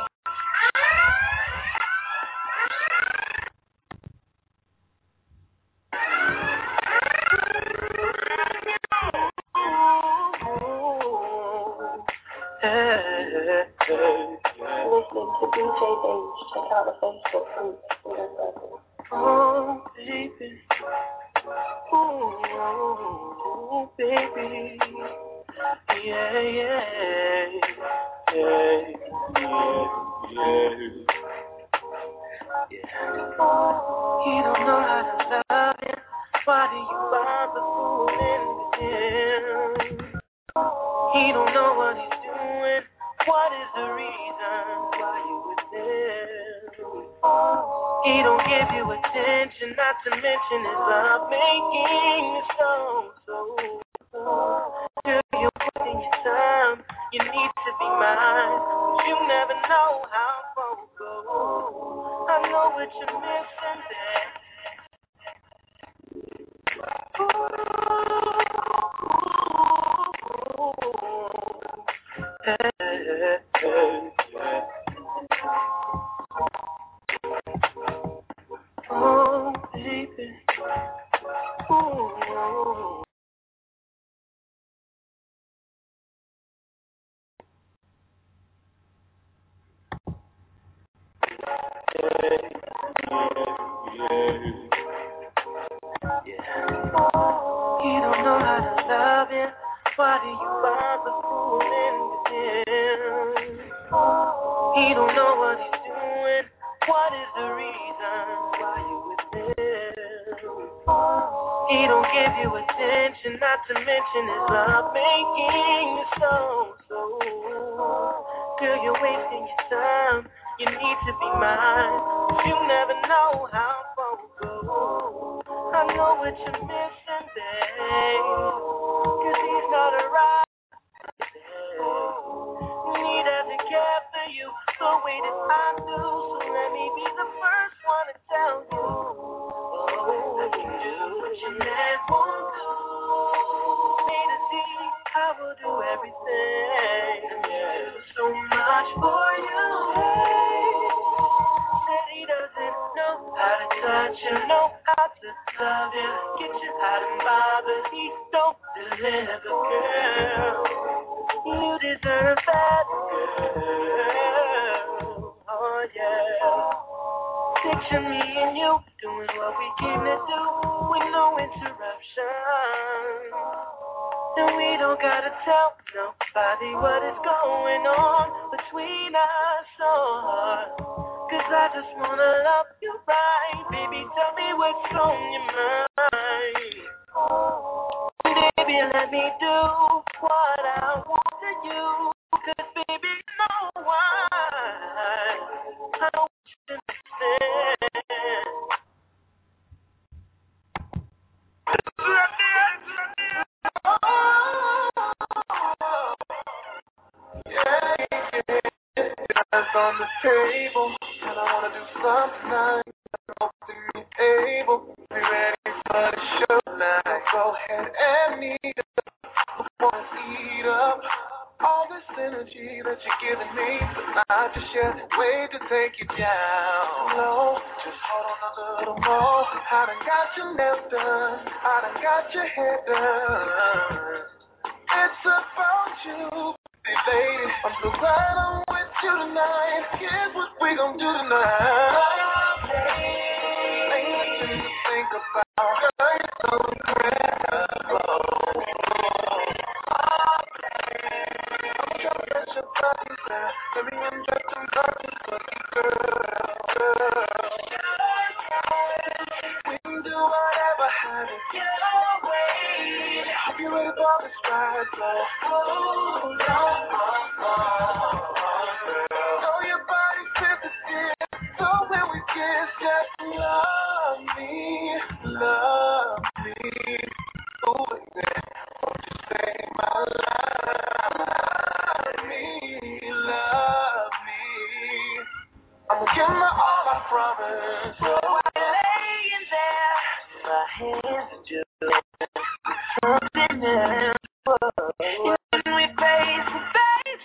Listening to D J Days. Check out the Facebook group. Oh, baby. Oh, baby. Yeah, yeah. Yeah, yeah, yeah. He don't know how to love you. Why do you bother fooling with him? He don't know what he's doing. What is the reason why you with him? He don't give you attention, not to mention his love making you so, so, so. Girl, you're wasting your time. You need to be mine. You never know how far it goes. I know what you're missing there. Oh, baby. Ooh. He don't know how to love you. Why do you bother fooling with him? He don't know what he's doing. What is the reason why you with him? He don't give you attention, not to mention his love making you so, so. Girl, you're wasting your time. You need to be mine. You never know how far it goes. I know what you're missing, babe. Cause he's not around. Need doesn't care for you the way that I do. So let me be the first one to tell you. Oh, I can do what your man won't do. A to Z, I will do everything. Do so much for you. Said he doesn't know how to touch you, know how to love you. Get you out of bother, he don't deliver, girl. You deserve that, girl. Oh, yeah. Picture me and you doing what we came to do with no interruption. And we don't gotta tell nobody what is going on between us, oh. Cause I just wanna love you right. Baby, tell me what's on your mind. Baby, let me do what I want to you. Cause baby, you know why I want you to understand. Yeah, yeah. That's on the table, and I wanna do something nice. Hope to be able to be ready for the show tonight. Go ahead and meet up. Wanna eat up all this energy that you're giving me. But I just share way to take you down low. Just hold on a little more. I done got your nails done. I done got your hair done. It's about you, lady. I'm so glad I'm with you tonight. Here's what we gon' do tonight. Ain't nothing to think about. Girl, you're so incredible. I'm trying to get your body there. Let me undress and love you, girl, girl. We can do whatever happens. Get away. Hope you're ready for this ride, so hold on. Know your body's sensitive, so when we kiss, just love me, I promise. So I'm laying there, my hands are just something else. When we face to face,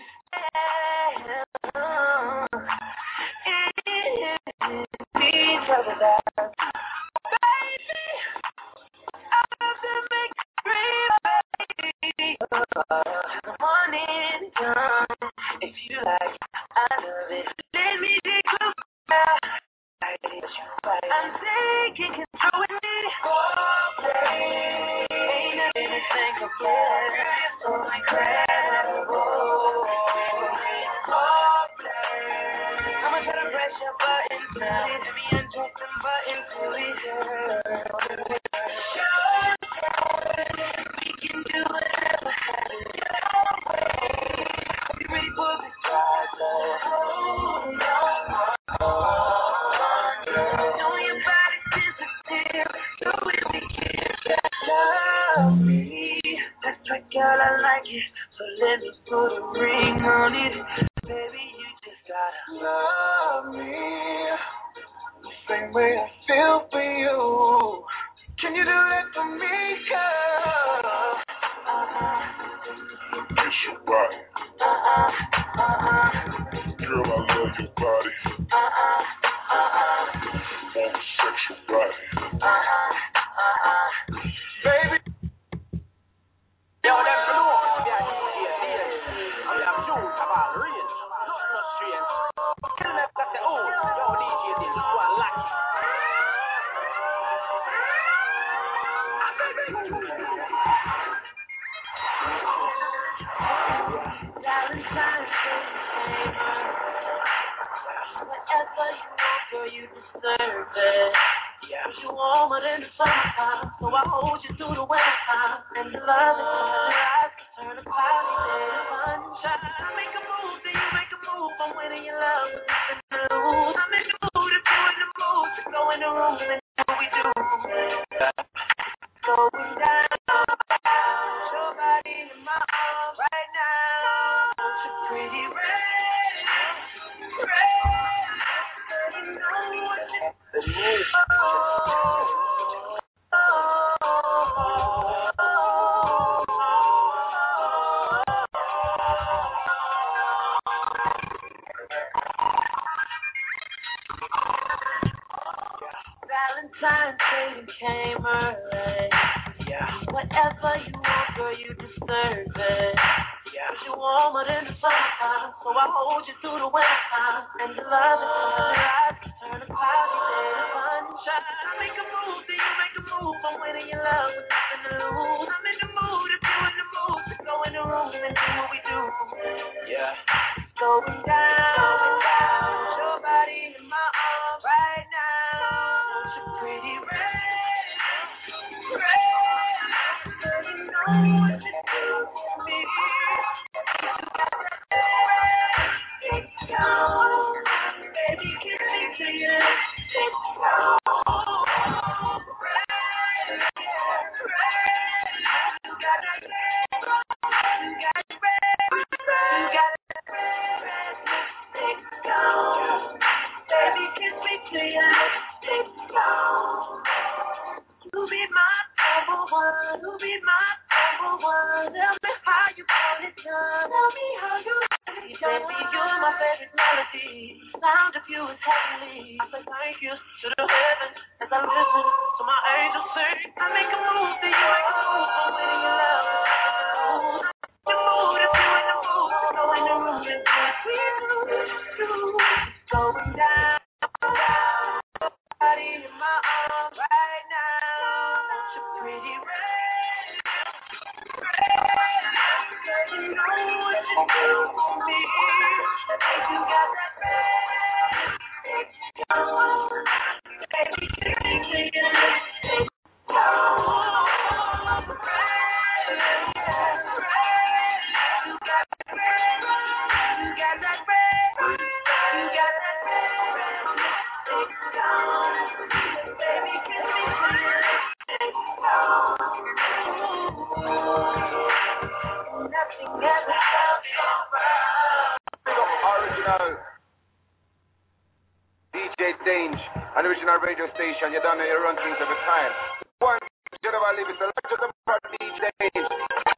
each other's eyes. Baby, I love to make you dream, baby. The morning comes, if you like, I love it. Let me take you back. I'm taking control with me. Ain't nothing to think of yet. So incredible. I'ma try to press your buttons now. Let me undress them buttons to it. We can do whatever happens. Be ready for this ride, love. Know your body's sensitive, so if we kiss, love me. That's right, girl, I like it. So let me put a ring on it. Baby, you just gotta love me the same way I feel for you. Can you do that for me, girl? It's your body. Girl, I love your body. Homosexual body. Baby. Yo, them blue. Yeah, yeah, yeah. I'm them blue. I'm all real. Not no strange. Tell me that the old. Yo, D J did this one lucky. Valentine's Day came around. Whatever you want, girl, you deserve it. Yeah. Cause you're warmer than the summertime, so I hold you through the winter time. And the love is in your eyes can turn a cloudy day to sunshine. I make a move, then you make a move. I'm winning your love, but nothing to lose. I make a move if you're in the mood to go in the room and do what we do. Going down, your body in my arms right now. You're pretty red, red. You know what you do. Valentine's Day came early. Yeah. Whatever you want, girl, you deserve it. Yeah. Cause you're warmer than the summertime, so I hold you through the winter time. And the love is in your eyes can turn a cloudy day to sunshine. I make a move, then you make a move. I'm winning your love with nothing to lose. I'm in the mood if you're in the mood to go in the room and do what we do. Yeah. Going down, your body in my arms right now. You're pretty red, red. Girl, you know what you do to me. You got that red, it's gone. Baby, kiss me to you, it's gone. Red, red. You got that red, you got that red, you got that red, it's gone. Baby, kiss me to you, it's gone. You be my number one, you be my number one. Tell me how you want it done. Tell me how you want it done. Baby, you're my favorite melody. Sound of you is heavenly. I say thank you to the heavens as I listen to my angels sing. I make a move, then you make a move. I'm winning your love. The mood if you're in the mood to go in the room and do what we do. Going down, down. Body in my arms right now. You're pretty red, red. Girl, you know what you do to me. You got that red, it's gone. Baby, kiss me to you, it's gone. Red, red. You got that red, you got that red, you got that red. It's gone. Baby, kiss me to you, it's gone. Nothing ever felt so right. Original D J Dange, an original radio station. You don't know you run things every time. One, you never leave it. Select just a D J Dange.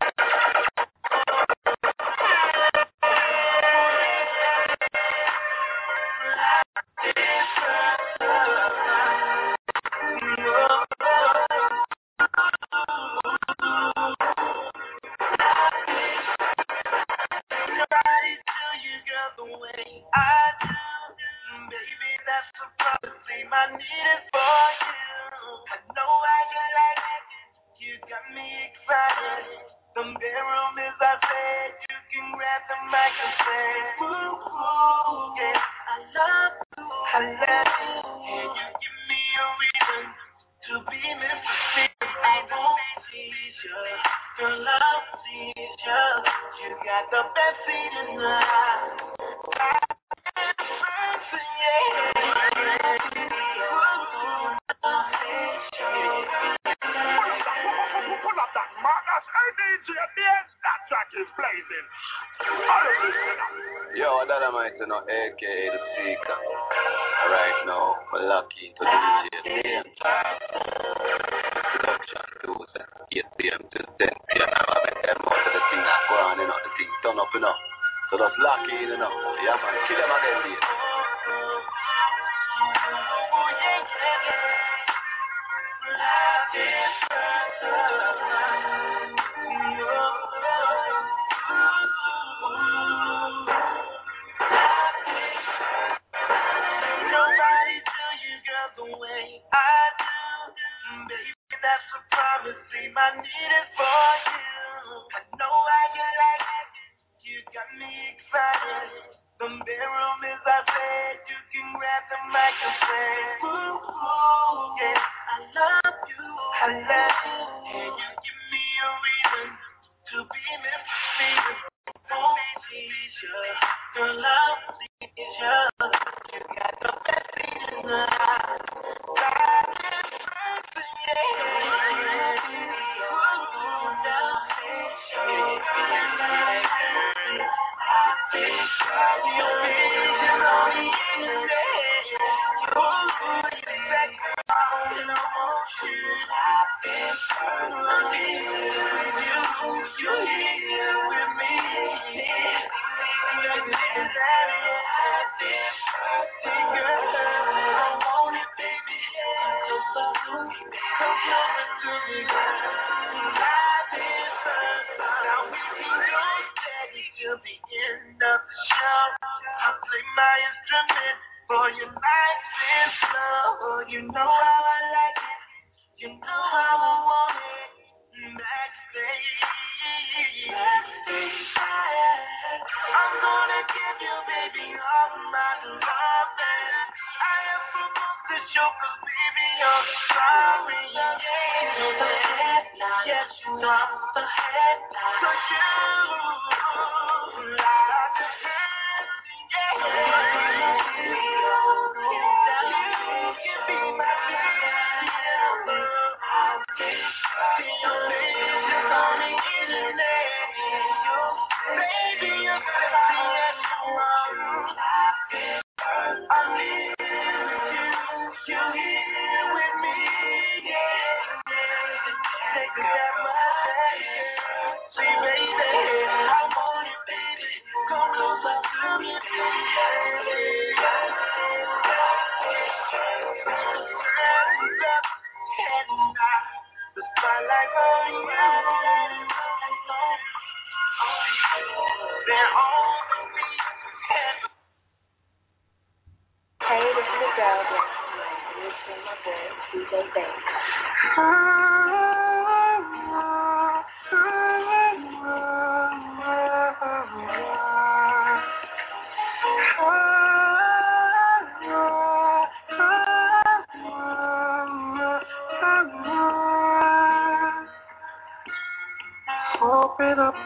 Open up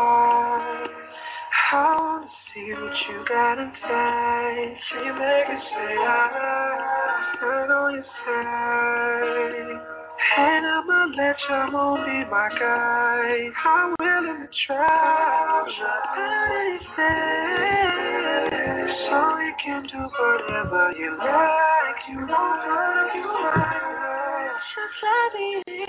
wide. I wanna see what you got inside. You make me say I stand on your side. And I'ma let your moon be my guide. I'm willing to try anything, so we can do whatever you like. let me in.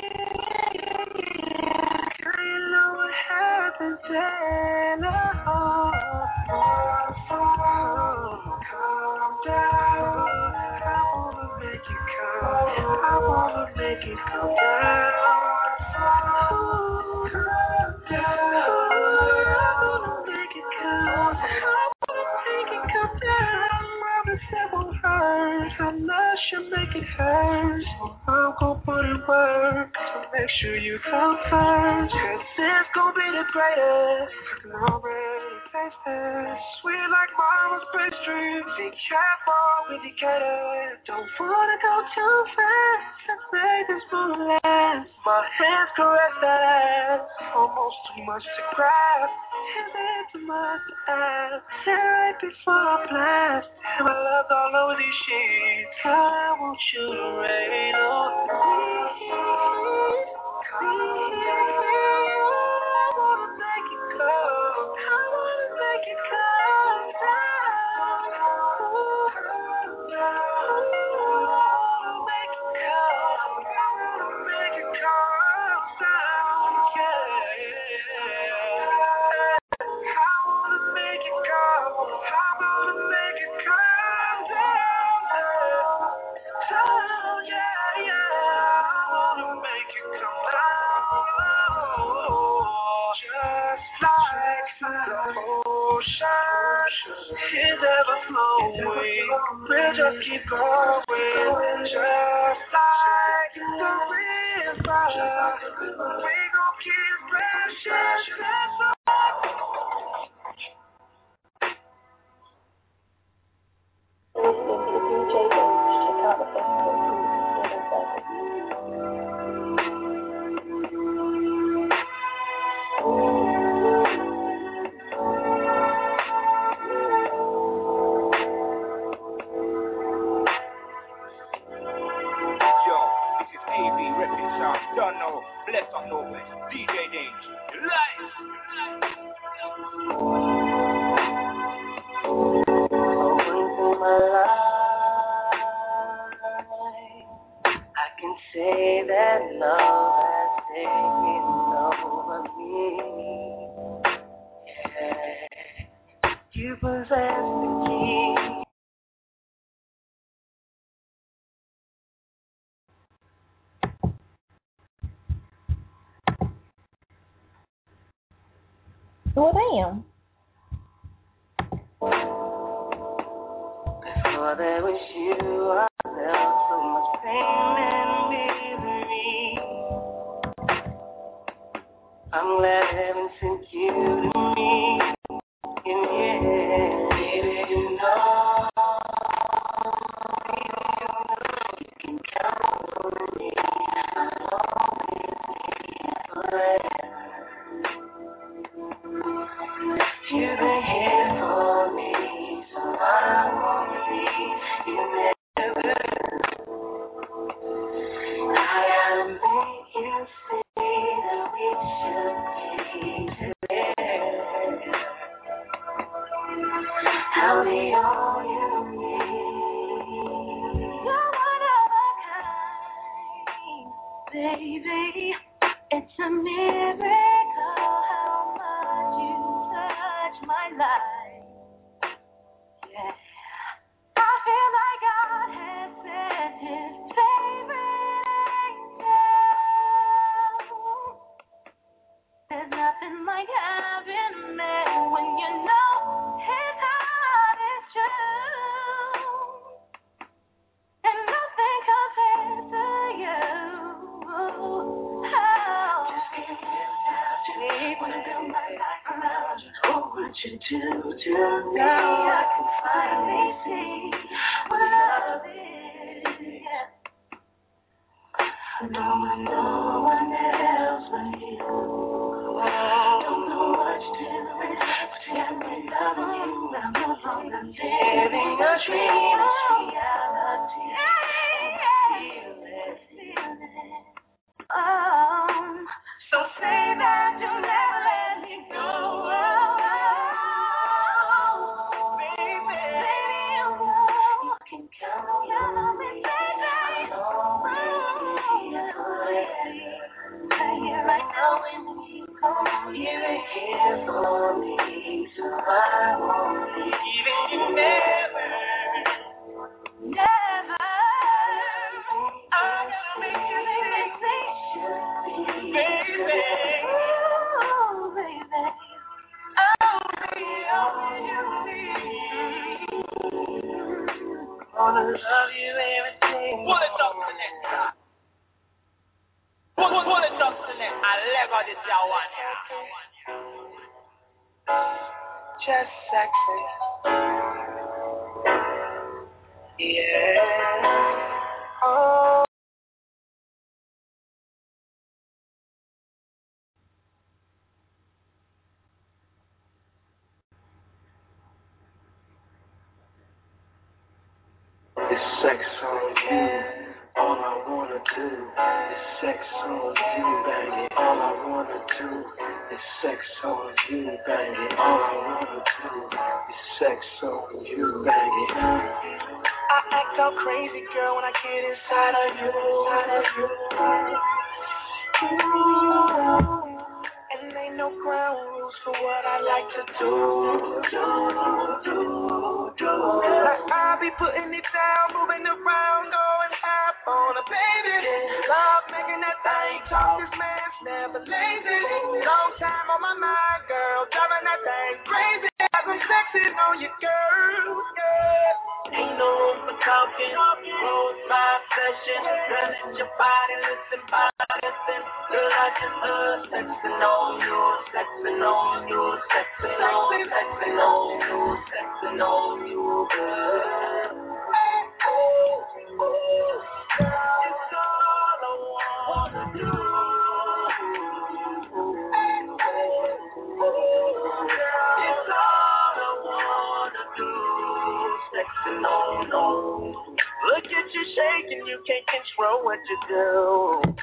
Girl, you know what happens then. Oh, oh, oh, calm down. I wanna make you calm. I wanna make you calm down. Ooh, calm down. I wanna make it calm. I wanna make it calm down. Promise it won't hurt. I know she'll make it hurt. I'm gon' put in work to make sure you come first. Cause this gon' be the greatest. I can already taste it. Sweet like mama's pastry. Be careful with your cater. Don't wanna go too fast. Let's make this move last. My hands caress that ass. Almost too much to grab. Is it too much to ask? Say right before I blast. And my love's all over these sheets. I want you to rain on me. I wanna make it come. I wanna make it come down. Ooh, down. I wanna make it come. I wanna make it come down. Yeah. I wanna make it come. I wanna make it come down. Down, yeah, yeah. I wanna make it come down. Just like the ocean is ever flowing. We'll just keep going. Just like the river, we gon' keep precious. Don't know, bless up no way. D J Danger, life. Over my life, I can say that love has taken over me. Yeah, you possess the key. Well, damn. Before there was you, I felt so much pain and misery. I'm glad heaven sent you to me. And yeah, baby, you know, you can count on me. I'll always be forever. You've been here for me, so I won't leave you never. I gotta make you see that we should be together. I'll be all you need. You're one of a kind, baby. It's a miracle how much you touch my life. Yeah, I feel like God has sent His favorite angel. There's nothing like having a man when you know his heart is true, and nothing compares to you. You do to me, I can finally see what love is. Yeah. I know no one else but you. Don't know what's different, but can we love you? I'm no longer living a dream, it's reality. Feel it, feel it. Um, so say that you'll never let me go. Count on me, baby. I'll always be you everything. Pull it up to the next time. Pull, pull it up to the next. I Lego this y'all one here. Just sexy. Yeah. Oh. It's sex on you. All I wanna do is sex on you, baby. All I wanna do is sex on you, baby. All I wanna do is sex on you, baby. I act all crazy, girl, when I get inside of you. And ain't no ground rules for what I like to do. do, do, do. Like I be putting it down, moving around, going half on a baby. Love making that thing talk, this man's never lazy. Long time on my mind, girl, driving that thing crazy. I've been sexing on you, girl, yeah. Ain't no room for talking, road by session. Girl, let your body listen, body listen. Girl, I just love sexing on you, sexing on you, sexing on, sexing on you, sexing on you, girl. It's all I wanna do. It's all I wanna do. Sexing on you. Look at you shaking, you can't control what you do.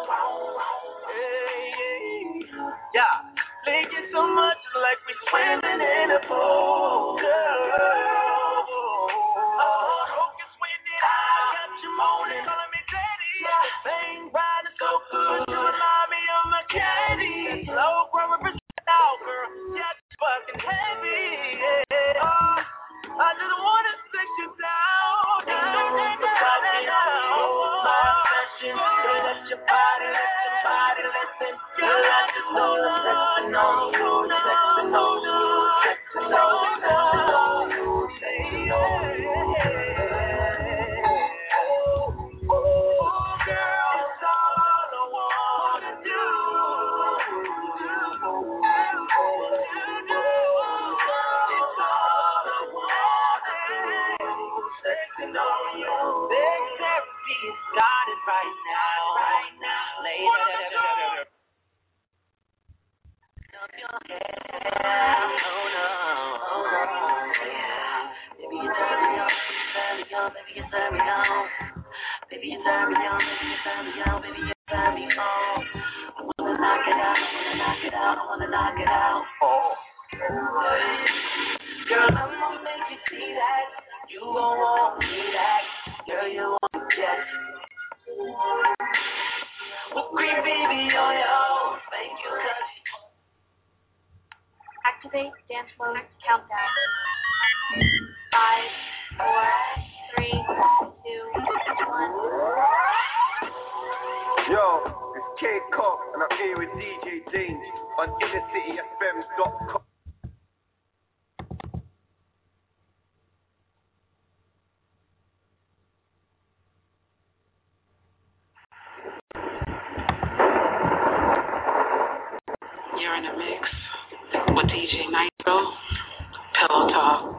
Hey, yeah, lick it so much like we swimming in a pool, girl. Oh, hope you swim it out, got you moaning, calling me daddy. Thing riding so good, you remind me of my caddy. Slow growing percent out, girl, yeah, it's fucking heavy, yeah. Oh, I just wanna sex you down, down, down, down, down. My passion, let your body, let your body listen. Girl, I just know the sexing on you, sexing on you, sexing on you, sexing on you, say oh, oh, girl, it's all I wanna do. It's all I wanna do, sexing on you. Big therapy is started right now, right now, later. Baby, you turn me on, baby, you turn me on, baby, you turn me on, baby, you turn me on, baby, you turn me on. I wanna knock it out, I wanna knock it out, I wanna knock it out. Oh, girl, I'm gonna make you see that. You gon' want me that, girl, you want me that. With cream, baby, on your thank you, cause Activate dance mode countdown. Five, four, three, two, one. Yo, it's K Cox and I'm here with D J Danger on inner city f m dot com. You're in a mix with D J Nitro, Pillow Talk.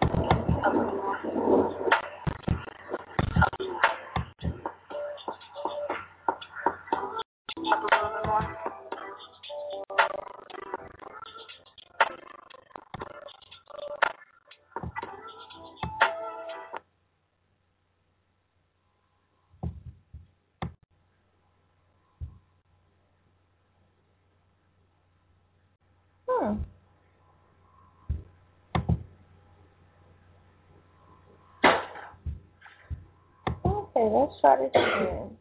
Hmm. Okay, let's try this again.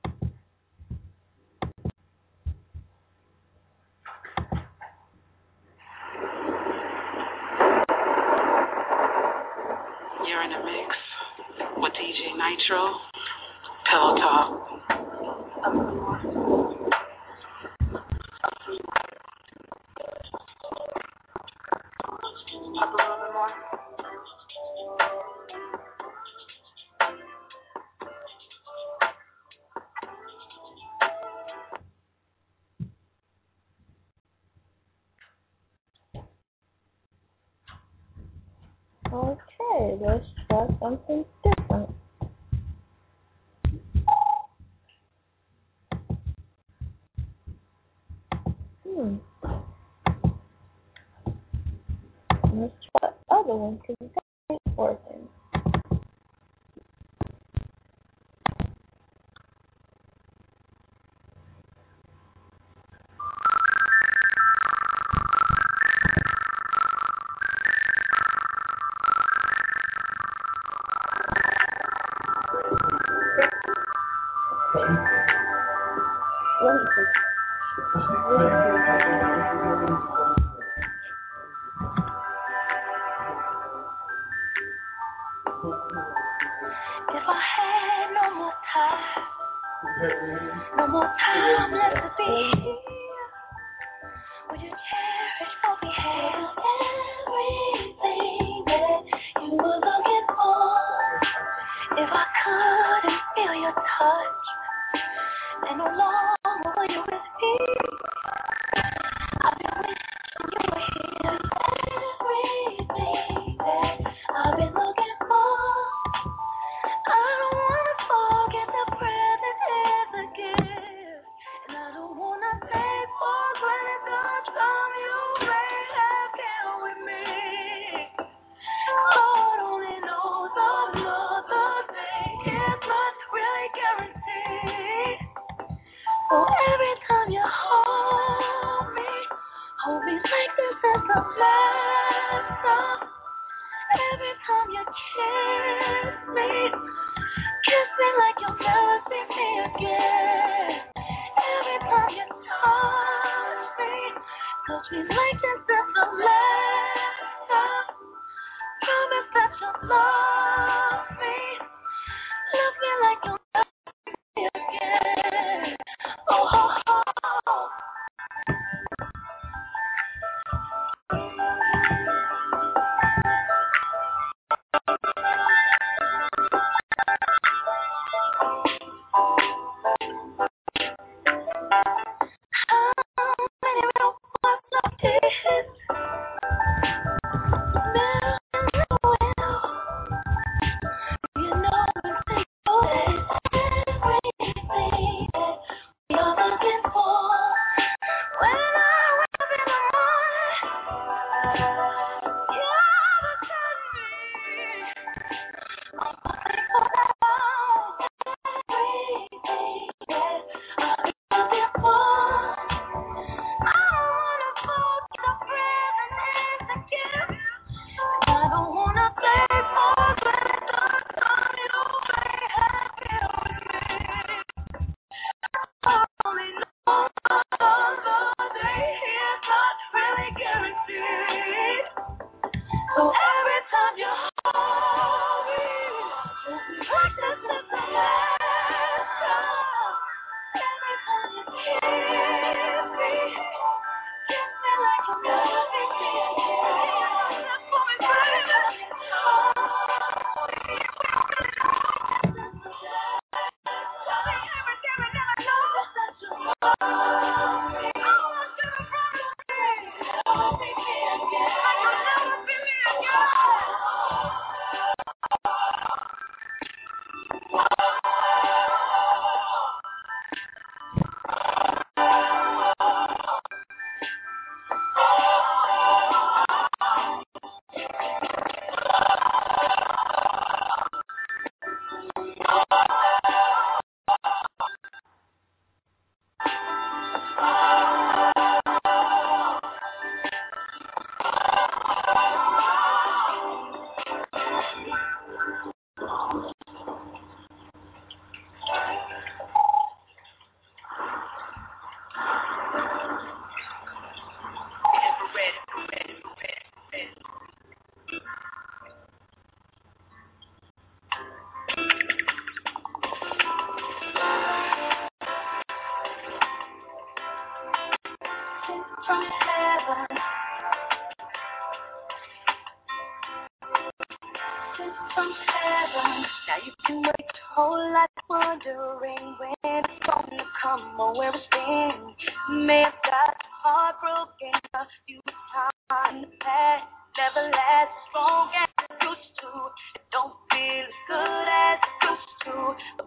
You're in a mix with D J Nitro, Pillow Talk. Okay, let's try something different. Hmm. Let's try the other one because that ain't working. If I had no more time, no more time left to be here, would you cherish what we had? Everything that you were looking for. If I couldn't feel your touch, and no longer were you with me, I've been wishing you were here. Everything that I've been looking for. I don't wanna forget the present is a gift, and I don't wanna take for granted the time you may have here with me. Lord only knows another day is not really guaranteed. So every time you hold me, hold me like this is the last time. Every time you kiss me, kiss me like you'll never see me again. Every time you touch me, touch me like this is the last time. Promise that you'll love me, love me like you'll never see me again. Oh, oh, oh.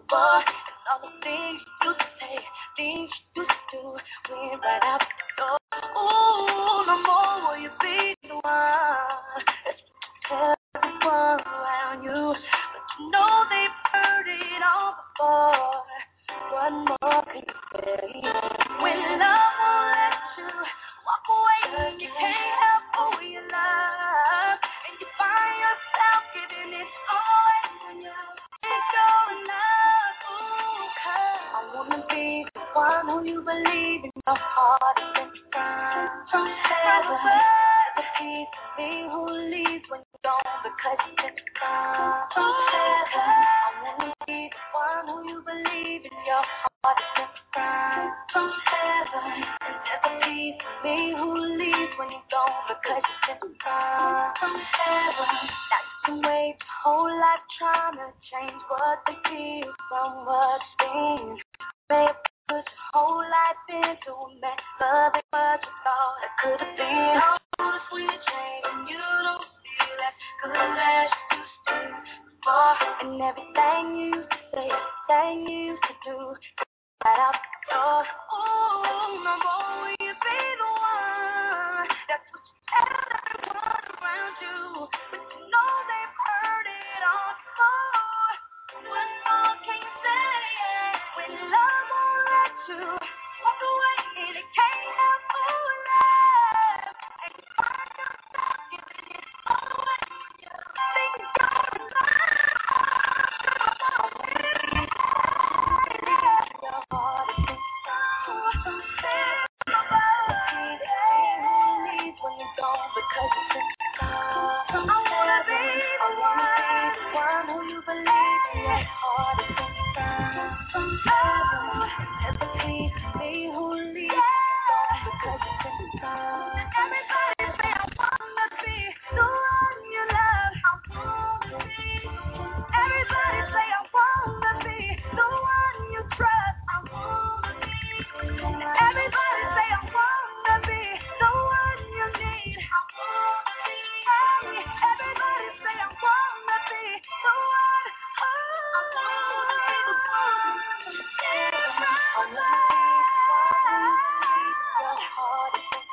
for. And all the things you say, things you do, went right out the door. Ooh, no more will you be the one that's tell everyone around you. But you know they've heard it all before. What more can you say? When love won't let you walk away and you can't help who you love, and you find yourself giving it all away when you think you're enough. Ooh, 'cause I wanna be the one who you believe in your heart is every time from heaven. The peace of me who leaves when you don't because you just come from heaven. I wanna be the one who you believe in your heart is every time from heaven. And there's a piece of me who leaves when you don't because you just come from heaven. Now you can wait a whole life trying to change what they feel from what seems. Maybe put your whole life into a mess, loving what you thought it could have been. Oh, the sweet change, and you don't feel as good as you used to before. And everything you used to say, everything you used to do, right out the door. Ooh, no more will you be the one. That's what you tell everyone around you. But you know they've heard it all before. What more can you say? When love won't let you walk away and it can't help who love, and you find yourself giving it all away. You think you're alive. Your heart is in from nobody leaves when you're gone because you think I wanna be the one who you believe in. Your heart is in from heaven. There's a piece of me who leaves because you think everybody say I wanna be the one you love. I wanna be. Everybody say I wanna be the one you trust. I wanna be. Everybody say I wanna be the one you need. I wanna be. Everybody say I wanna be the one. Oh, I wanna be the one. I wanna be the one. Your heart is in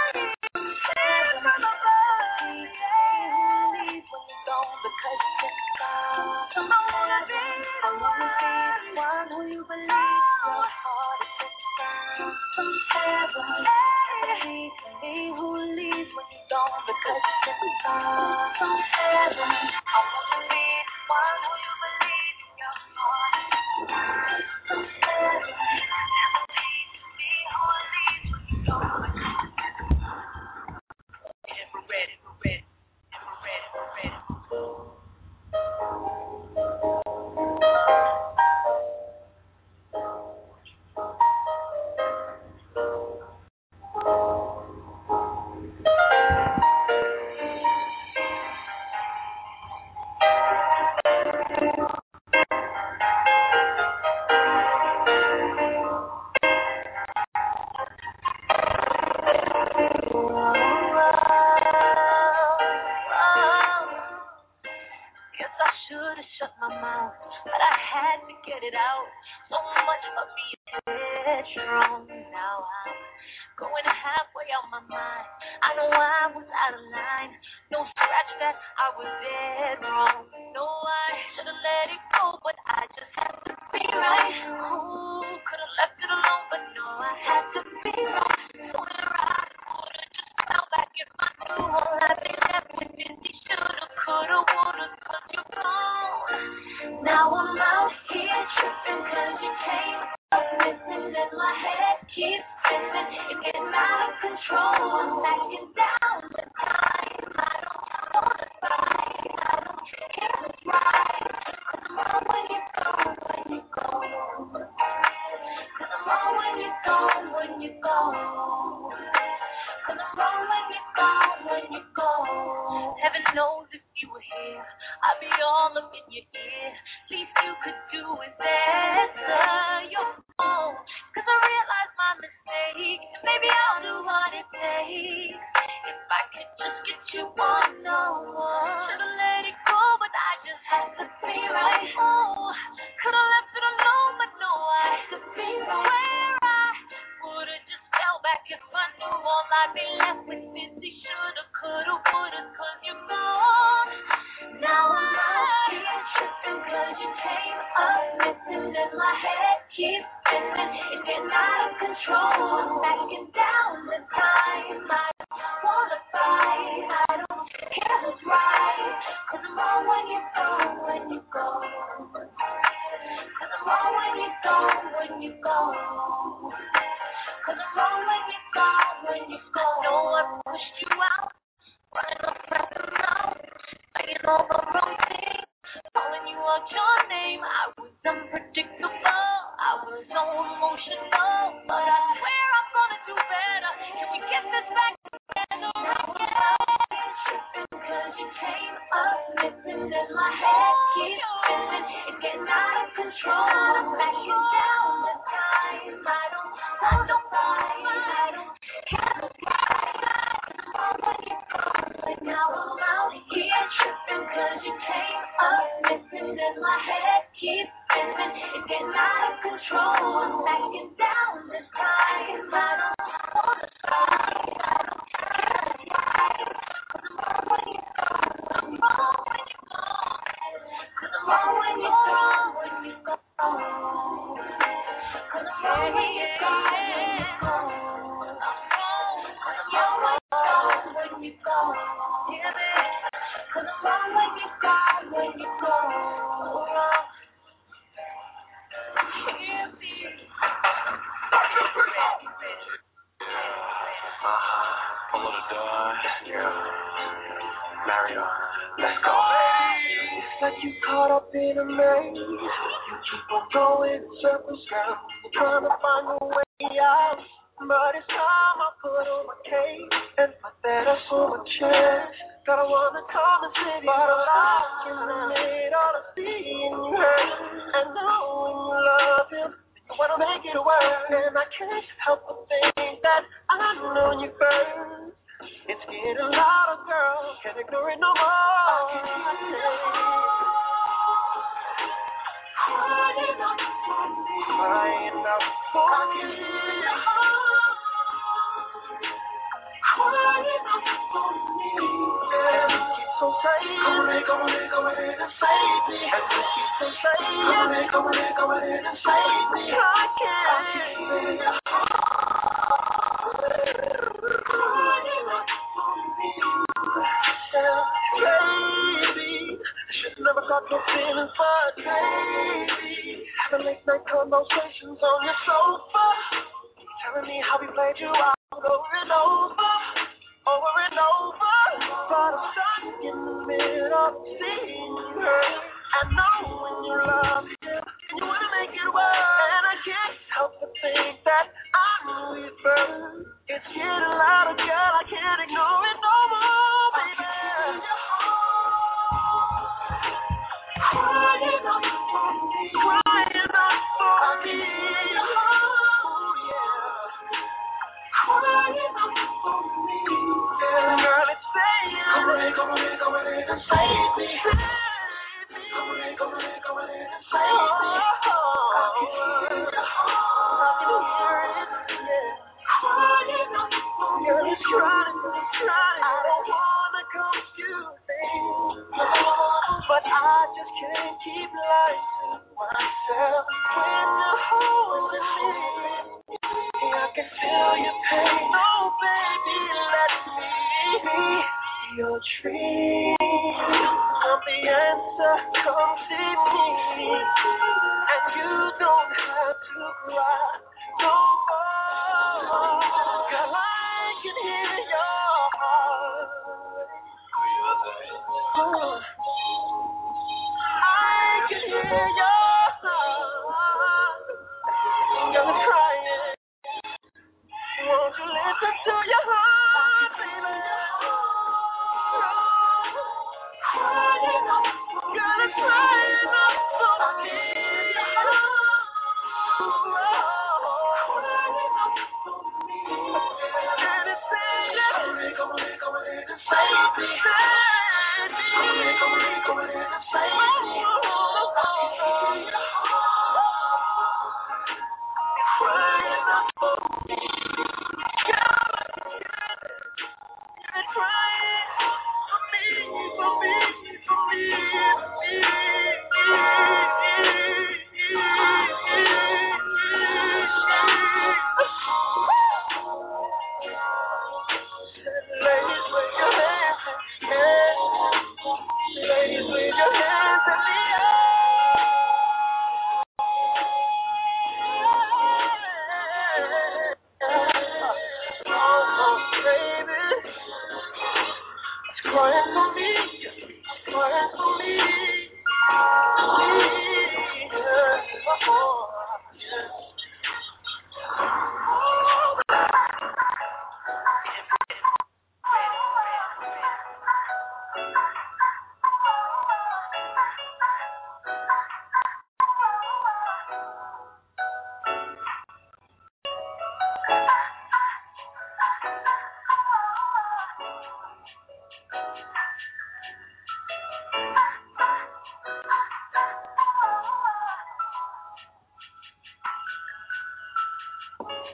from above. Who leaves when you don't because you just come. I wanna be the one who you believe. Your heart is in from heaven. Peace of me who leaves when you don't because you just come from heaven. I wanna be the one who you believe in. Your heart is from heaven. Peace of me who leaves when you don't because you just come. And we're ready, we're ready, and we're ready, we're ready. Guess I should have shut my mouth, but I had to get it out. So much for being headstrong. Now I'm going halfway out my mind. I know I was out of line. Don't scratch that, I was dead wrong. No, I should have let it go, but I just had to be right. Ooh, could have left it alone, but no, I had to be wrong. So here I would have just fell back if I knew all I'd be left with is the shoulda, coulda, woulda, 'cause you're gone. Now I'm out here tripping 'cause you came up missing and my head keeps spinning. It's getting out of control. I'm backing down the time. I don't wanna fight. I don't care what's right. 'Cause I'm out when you're gone. When I'd be left with busy shoulda, coulda, woulda, cause you're gone. Now I'm out here tripping cause you came up missing and my head keeps spinning. It's getting out of control. I'm backing down the time. I don't wanna fight. I don't care who's right. Cause I'm wrong when you go, when you go. Cause I'm wrong when you go, when you go. Cause I'm wrong when you go, when you go. No one pushed you out. Running up from the mouth. Fighting over wrong things. Calling you out your name. I was unpredictable. I was so emotional. But I swear I'm gonna do better. Can we get this back together again? Tripping cause you came up missing and my head keeps spinning. It's getting out of control. I'm backing down the time. I don't want to fight. I don't care who's right. When you come, but now I'm out here tripping cause you came up missing and my head keeps spinning. It's getting out of control. I'm backing down this time. I don't want to fight. I don't care who's right. Cause I'm wrong when you go. I'm wrong when you go. Cause I'm wrong when you go. When you go. Cause I'm wrong when you go. When you go. Cause I'm wrong when you go. Hear me? Cause I'm wrong when you go. When you go. Hear me? Uh-huh. Follow the door. Yeah. Marry her. Let's go. It's like you caught up in a maze. You keep on going circles round, trying to find a way out. But it's time I put on my cape and put that up on my chest. God, I wanna come and sit by the light in the middle of seeing you hurt and knowing you love him. You wanna make it work, and I can't help but think that I know you first. It's getting louder, girl. Can't ignore it no more. I can hear you crying out for me. Crying out for me. I can hear you crying out for me. And you keep on saying, go ahead, go ahead, go ahead and save me. And you keep on saying, go ahead, go ahead, go ahead and save me. I can't. I can hear you crying out for me. Baby, I should never got no feelings, but baby, having late night conversations on your sofa, telling me how we played you out over and over, over and over. But I'm stuck in the middle of seeing you hurt. I know when you love him and you wanna make it work, and I can't help but think that I knew it first. It's getting louder, girl. I can't ignore it no more, baby. Crying out for me, crying out for me, oh yeah. Crying out for me, yeah. Girl, it's saying, go ahead, go ahead, go ahead and save me. Go ahead, go ahead, go ahead and save me.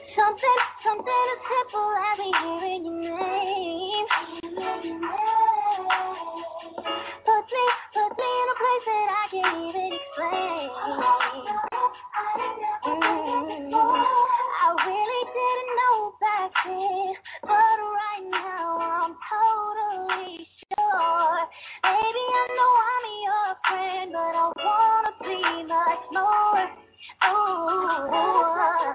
Something, something as simple as me hearing your name. Put me, put me in a place that I can't even explain. Mm-hmm. I really didn't know back then, but right now I'm totally sure. Baby, I know I'm your friend, but I wanna be much more. Ooh.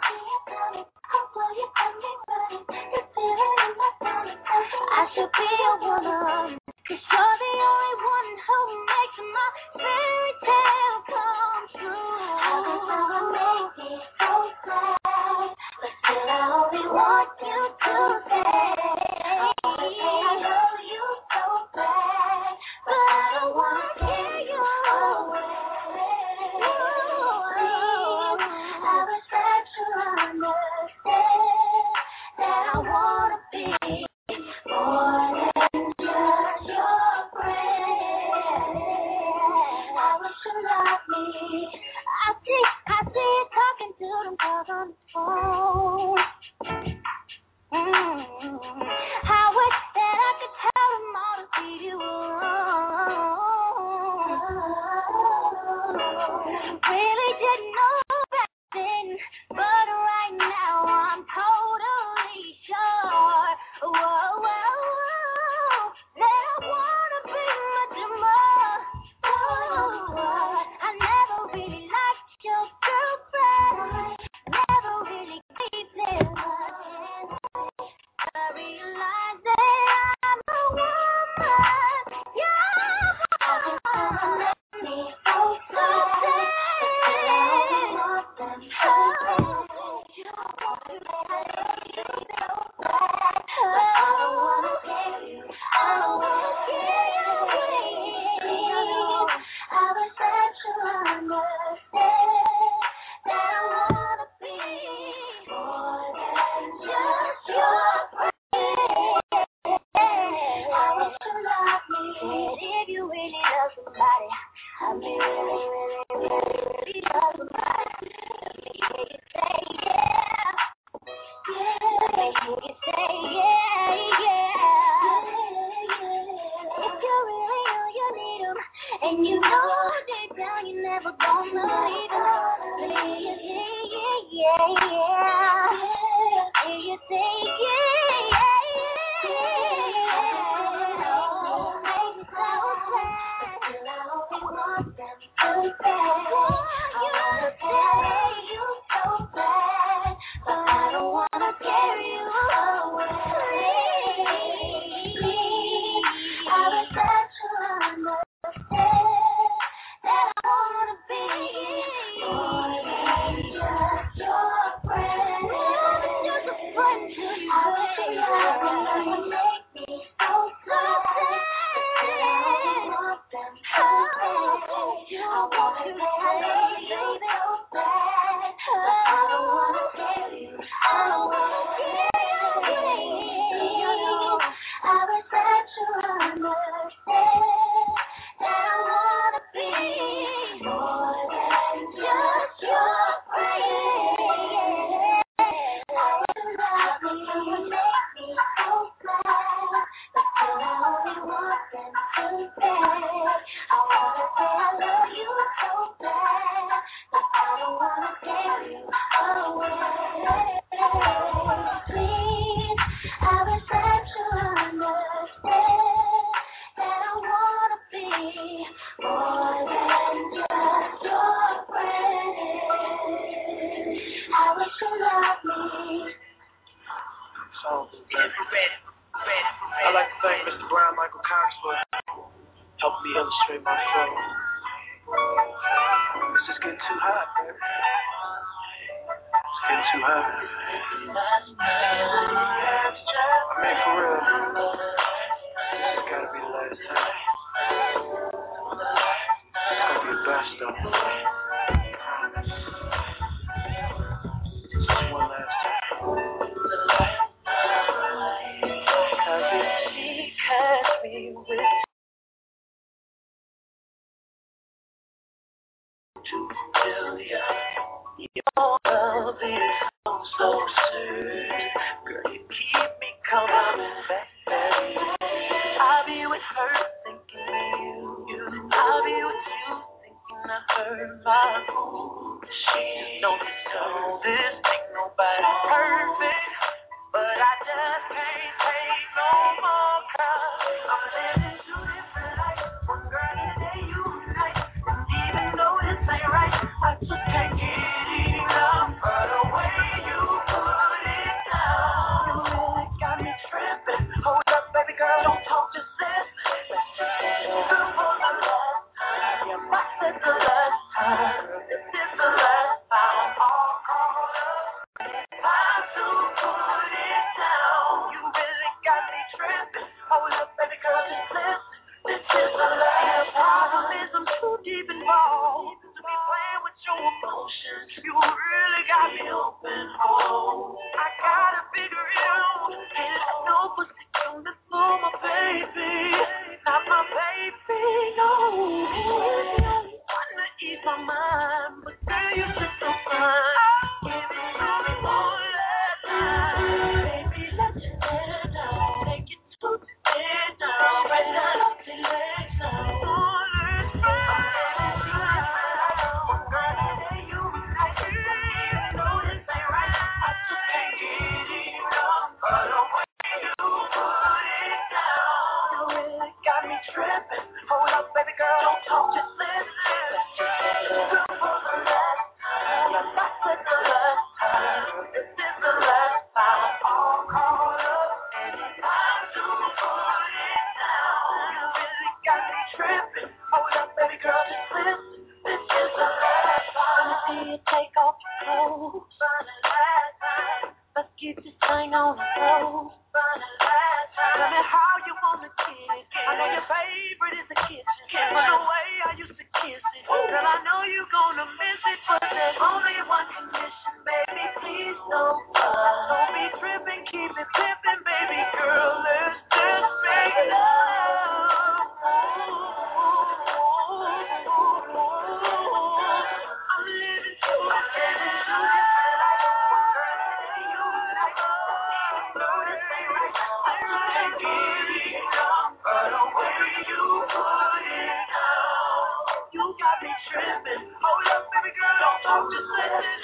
I should be a woman, 'cause you're the only one who makes my fairy tale come true. How does that make me so sad? But still I only want you to stay. I love you so bad, but I don't want to tear you away. I wish that you understand that I want to be more than just your friend. I wish you loved me. I see, I see you talking to them girls on the phone. Mm-hmm. I wish that I could tell them all to leave you alone. Really didn't know back then, but right now I'm totally sure. Whoa, whoa, whoa, that I wanna be much more. Whoa, I never really liked your girlfriend, never really gave them much. I realize that I'm a woman. Yeah, I just make me so sad. If you really love somebody, I mean really, really, really love somebody, make you say yeah, yeah, make you say yeah, yeah. If you really know you need 'em, and you know deep down you never gonna leave 'em, yeah, yeah, yeah, yeah, yeah, you say yeah, yeah, yeah. I'd like to thank Mister Brown Michael Cox for helping me illustrate my flow. It's just getting too hot, baby. It's getting too hot. I mean, for real. This gotta be the last time. It's gonna be the best, though. Just one last time. Catch me with to tell ya your love is so, so serious. know this, know this, ain't nobody perfect, but I just can't take no more, cause I'm living two different lives. One girl today, you tonight, and even though this ain't right, I just can't get enough of the way you put it down. You really got me tripping. Hold up, baby girl, don't talk, just listen. Let's just get it good for the last time. Your box said the last time. This is the last time. I'm all caught up. It's time to put it down. You really got me tripping. Hold up, baby girl, just listen. This is the last time. The problem is I'm too deep involved to be playing with your emotions. You really got me open. Oh, I gotta figure it out. Can't let no pussy come before my baby. Not my baby, no. Wanna ease my mind, but girl, you just so fine. Give it to me one last time. Baby, let your head down. Take it to the head down. Right down off your legs now. One last time. One girl today, you like it. Even though this ain't right, I just can't get enough of the way you put it down. You really got me tripping. Hold up, baby girl, don't talk, just listen. Let's just get it good for the last time. Your box said the last time. This is the last time. I'm all caught up, and it's time to put it down. You really got me tripping. Hold up, baby girl, just listen. This is the last time. Let me see you take off your clothes. For the last time. Let's get this thing on the road. For the last time. Tell me how you wanna kiss. I know your favorite is a kiss. Can't run away, I used to kiss it. Girl, I know you gonna miss it, but there's only one condition, baby. Please don't cry. Don't be tripping, keep it pimping, baby girl. Let's just make love. I'm living too much, living too different life. One girl today, you like, no, this ain't right. I can't get enough of the way you put it down. You got me tripping. Hold up, baby girl, don't talk, just listen.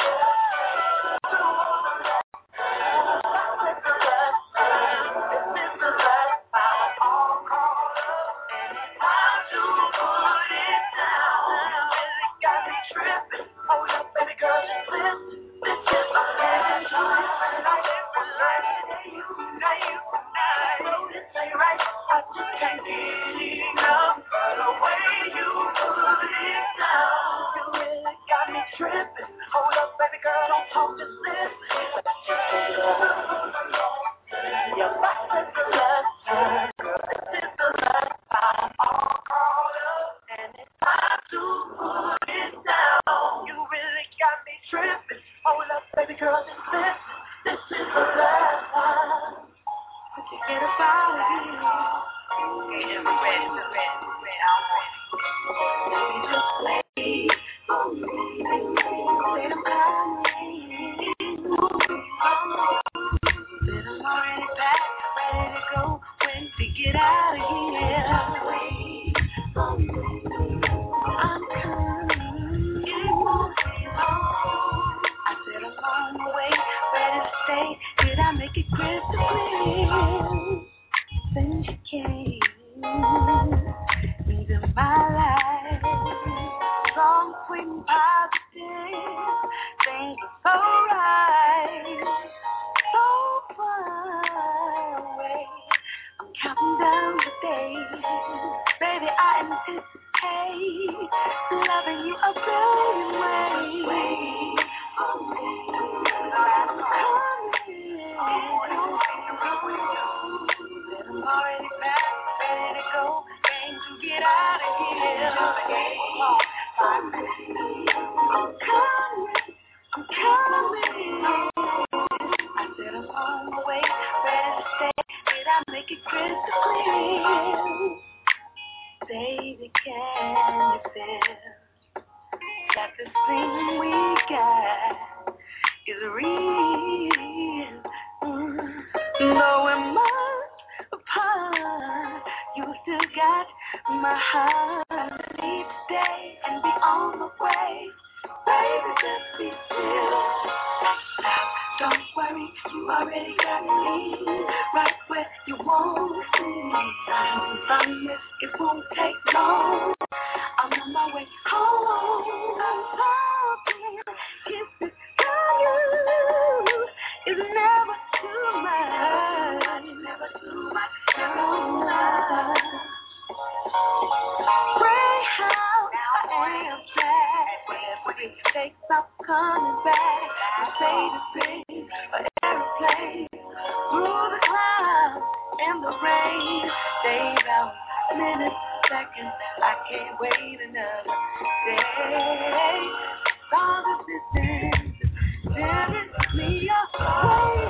My heart, leave today and be on the way. Baby, Don't worry, you already got me right where you want me. Promise it won't take long. I'm on my way home. I'm talking, kisses from you. It's never too much. Never too much. Too much. Pray how I am sad. When it takes up coming back. I say the same for every place. Through the clouds and the rain. Days out, minutes, seconds. I can't wait another day. All the distance tearing me away.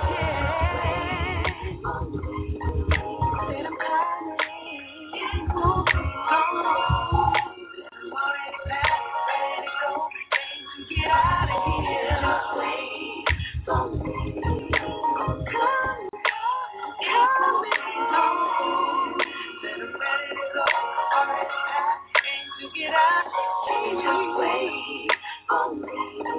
Said I'm coming. It won't be long. I'm already back, ready to go. Get out of here. Just wait for me. Come, come, coming home. Said I'm ready to go. Already packed, aim to get out. Just wait for me.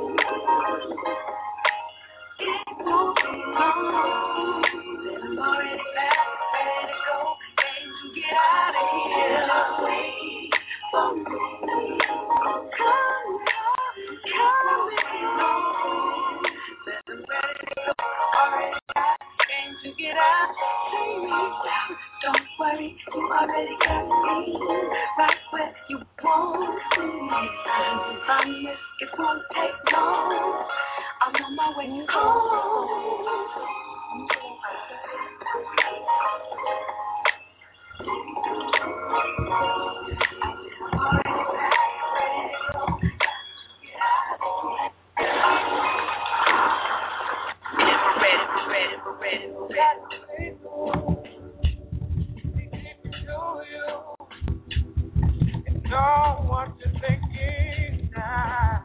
It won't be long. Said I'm already packed, ready to go. Aim to get out of here. Just wait for me. Come, come, coming home. Said I'm ready to go. Already packed, aim to get out. Don't worry, you already got me right where you want me. Promise it won't take long. I'm on my way home. Know what you're thinking now.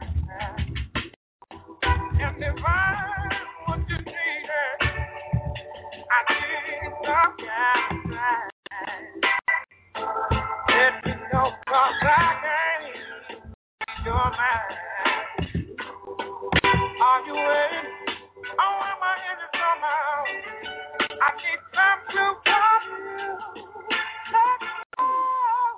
And if I what you need, I need some guidance. Let me know, 'cause I can't read your mind. Are you waiting? Oh, am I in it somehow? I need some to come you. Let me know.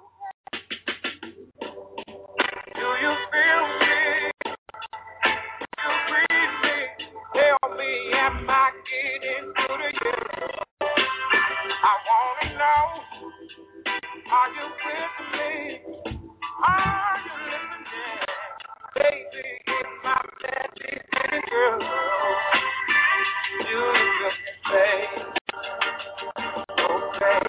Do you feel me? Do you breathe me? Tell me, am I getting through to you? I want to know, are you with me? Are you listening? Baby, it's my message, girl. Do you feel me, babe? Okay.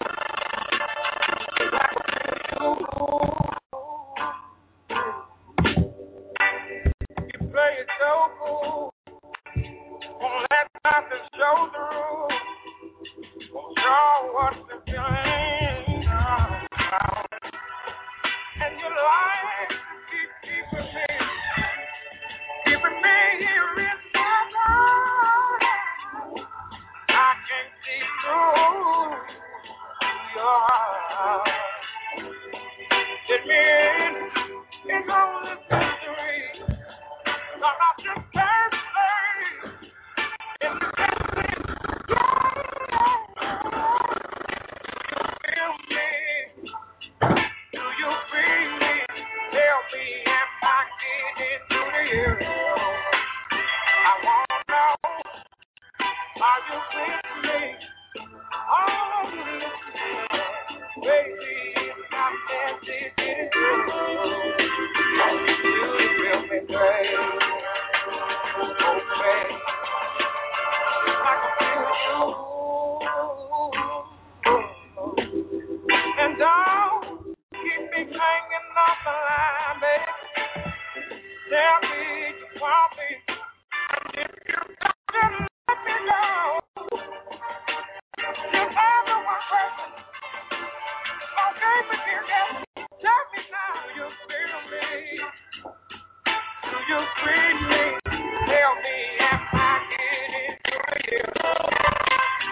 You play it so cool. Won't let nothing show through. Won't show what's the feeling. And your life keep keeping me, keeping me here in my life. I can see through your heart. Let me in, it's only misery. But I just can't stay in the destiny. You feel me? Do you feel me? Tell me, am I getting through to you? I want to know, are you with me? Are you listening? Baby, it's my message to you. Do you feel me, babe? Okay. I can feel you. And don't keep me hanging off the line, baby. Tell me you want me. And if you don't, let me know. Just answer one question. Okay, but dear, tell me now, do you feel me? Do you feel me? Tell me, am I getting through you?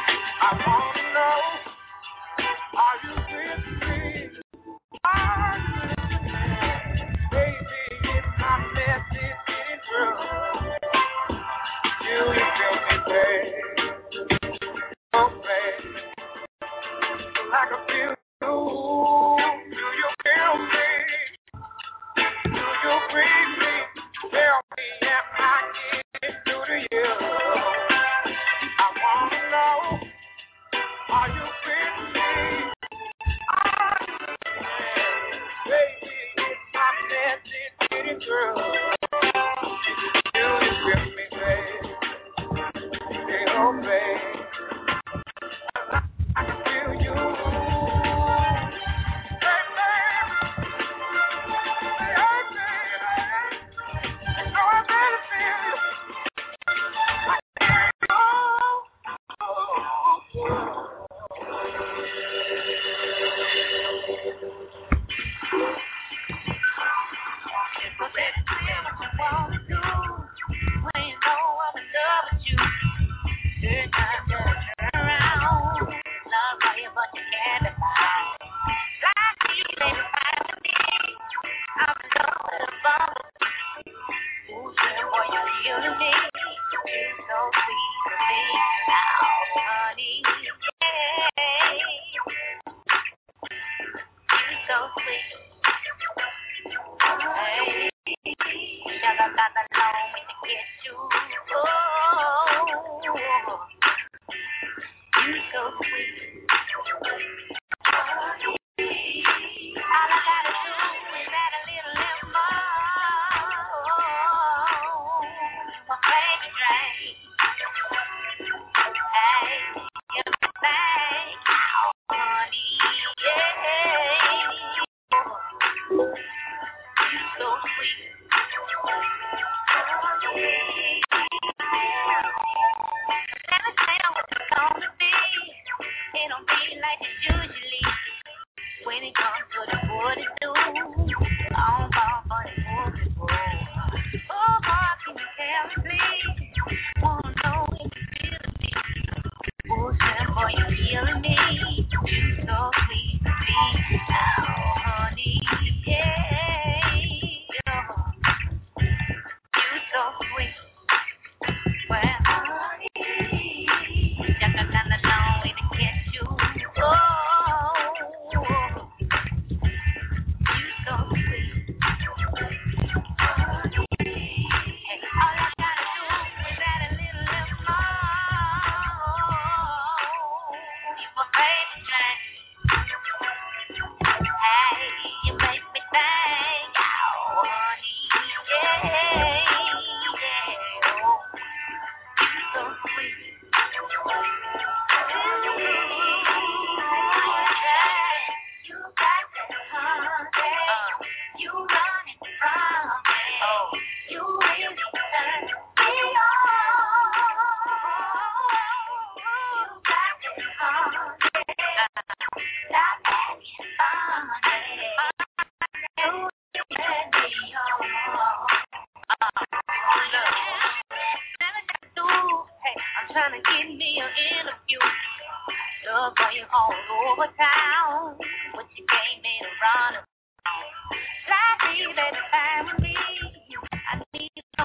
you all over town. What you gave me to run around. Like me, baby, fine with me. I need some.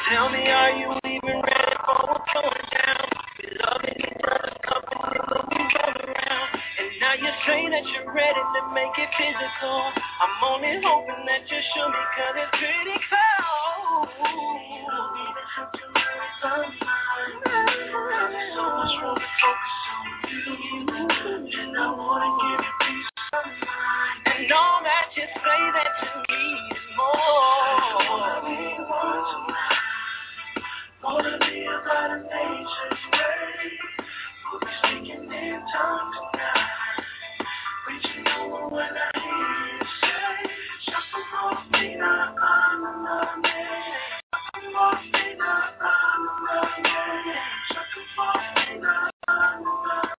Tell me, are you even ready for what's going down? We loving each other's company, but we run around. And now you say that you're ready to make it physical. I'm only hoping that you show me, cause it's pretty cold. You don't even have to worry about mine. There's so much room to focus on you. And I wanna give you peace of mind. And all that you say that you need is more. Wanna be one tonight. Wanna be about a nature's way. We'll be speaking in tongues tonight. Reaching over when I hear you say, just a morphina, I'm a man. Just a morphina, I'm a man. Just a morphina, I'm a man.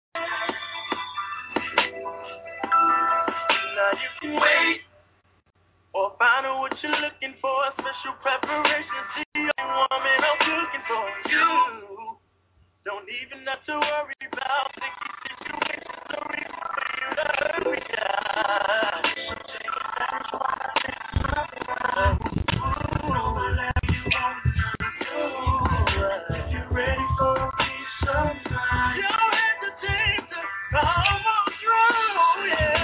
Now you can wait or find out what you're looking for. A special preparation to the young woman I'm cooking for. You don't even have to worry about sticky situations or reasons for you to hurt me down. So take it back, why I think something wrong. Ooh, whatever you want to do. If you're ready for a piece of mind, don't hesitate to come on through, yeah.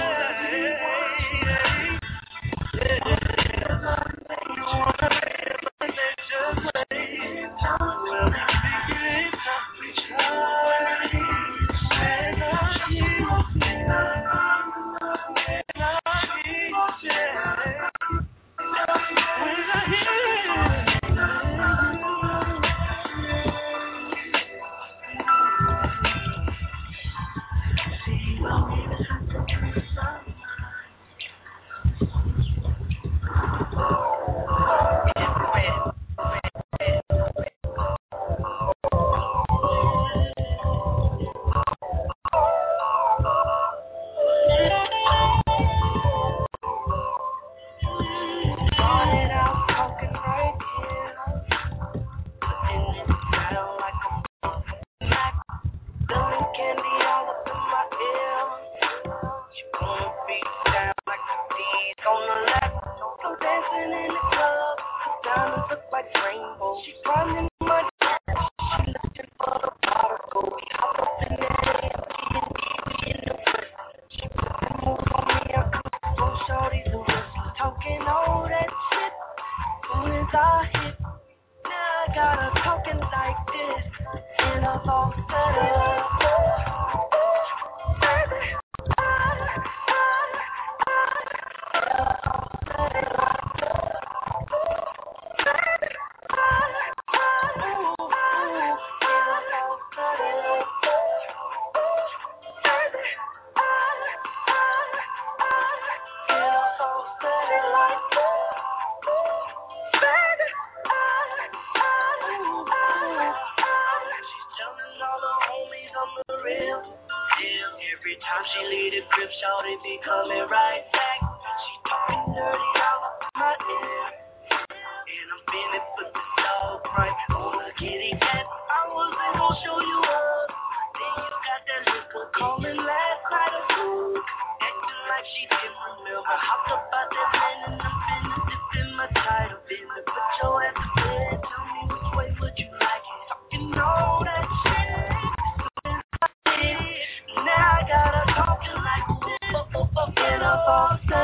Now I gotta talk to like this.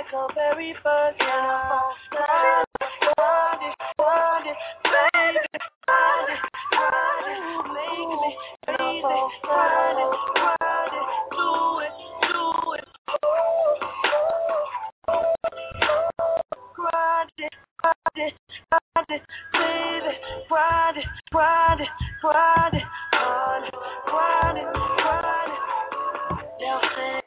like a very first time. Grind it, grind it, grind it, baby, grind it, grind it, make me easy, grind it, grind it, do it, do it. Grind it, grind it, grind it, baby, grind it, grind it, grind it, grind it, grind it, grind it. Now say.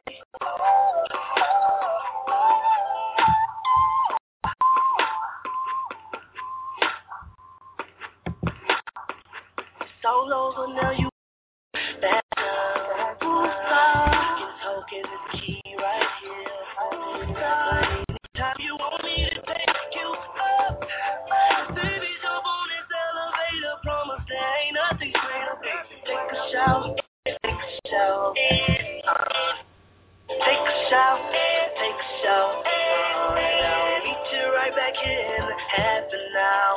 Solos will nail you back down. Focus, focus is key right here. Anytime you want me to take you up, baby, jump on this elevator. Promise there ain't nothing greater. Take a shower, take a shower, uh, take a shower, take a shower. Uh, I'll meet you right back here in half an hour.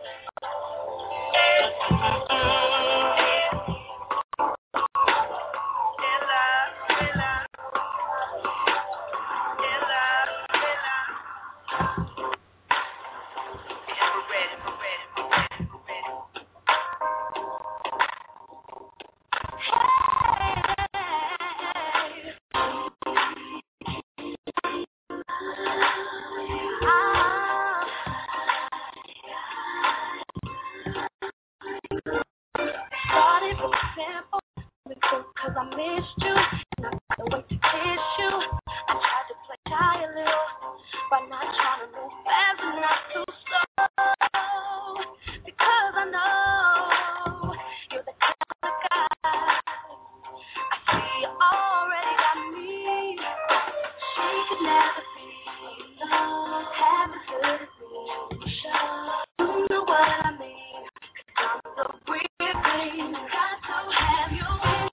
Cause I missed you, and I couldn't wait to kiss you. I tried to play shy a little, but not trying to move fast and not too slow. Because I know you're the kind of guy. I see you already got me. She could never be half as good as me. You know what I mean? Cause I'm so weird, baby. Got to have you in.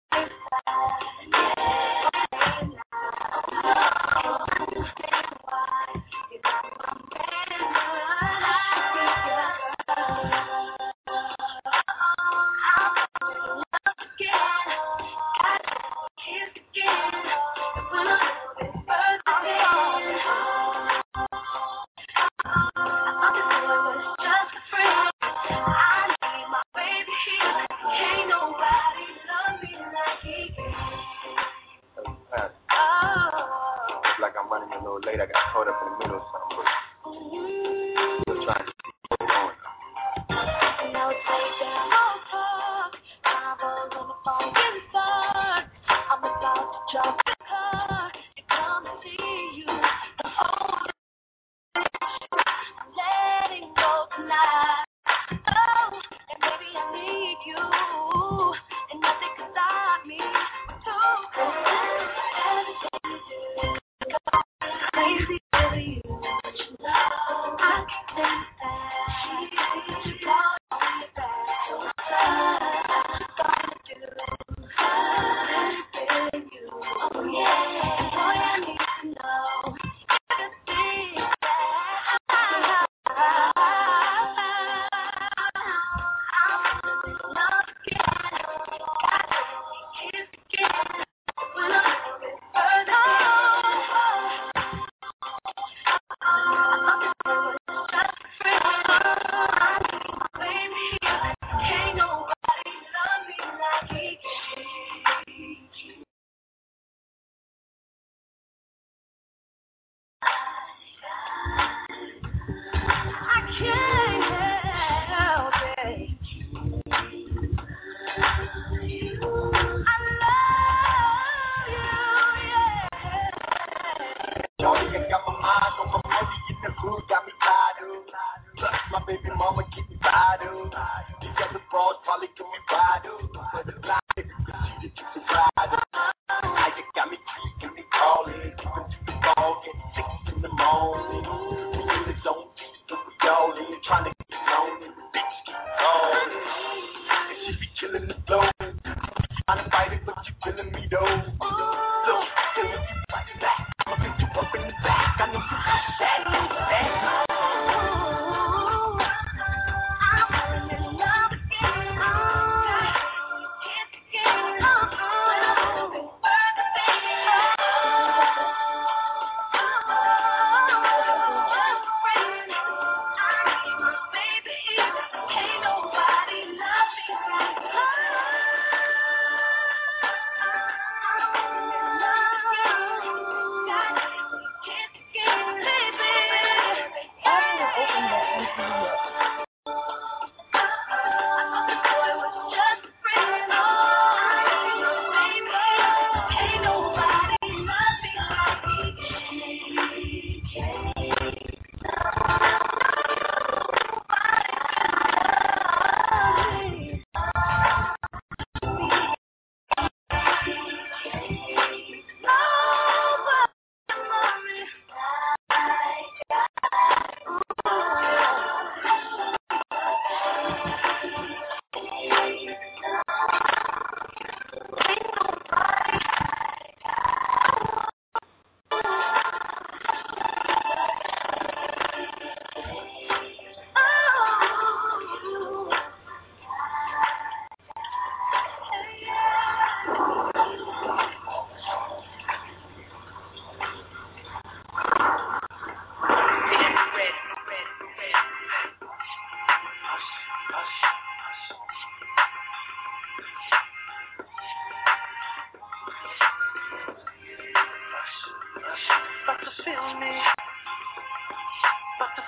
Late, I got caught up in the middle of something, but still trying to keep going. Now it's like that whole talk. Time was on the phone getting stuck. I'm about to jump the car to come and see you. The whole I'm letting go tonight. Oh, and maybe I need you, and nothing can stop me. Too crazy for you.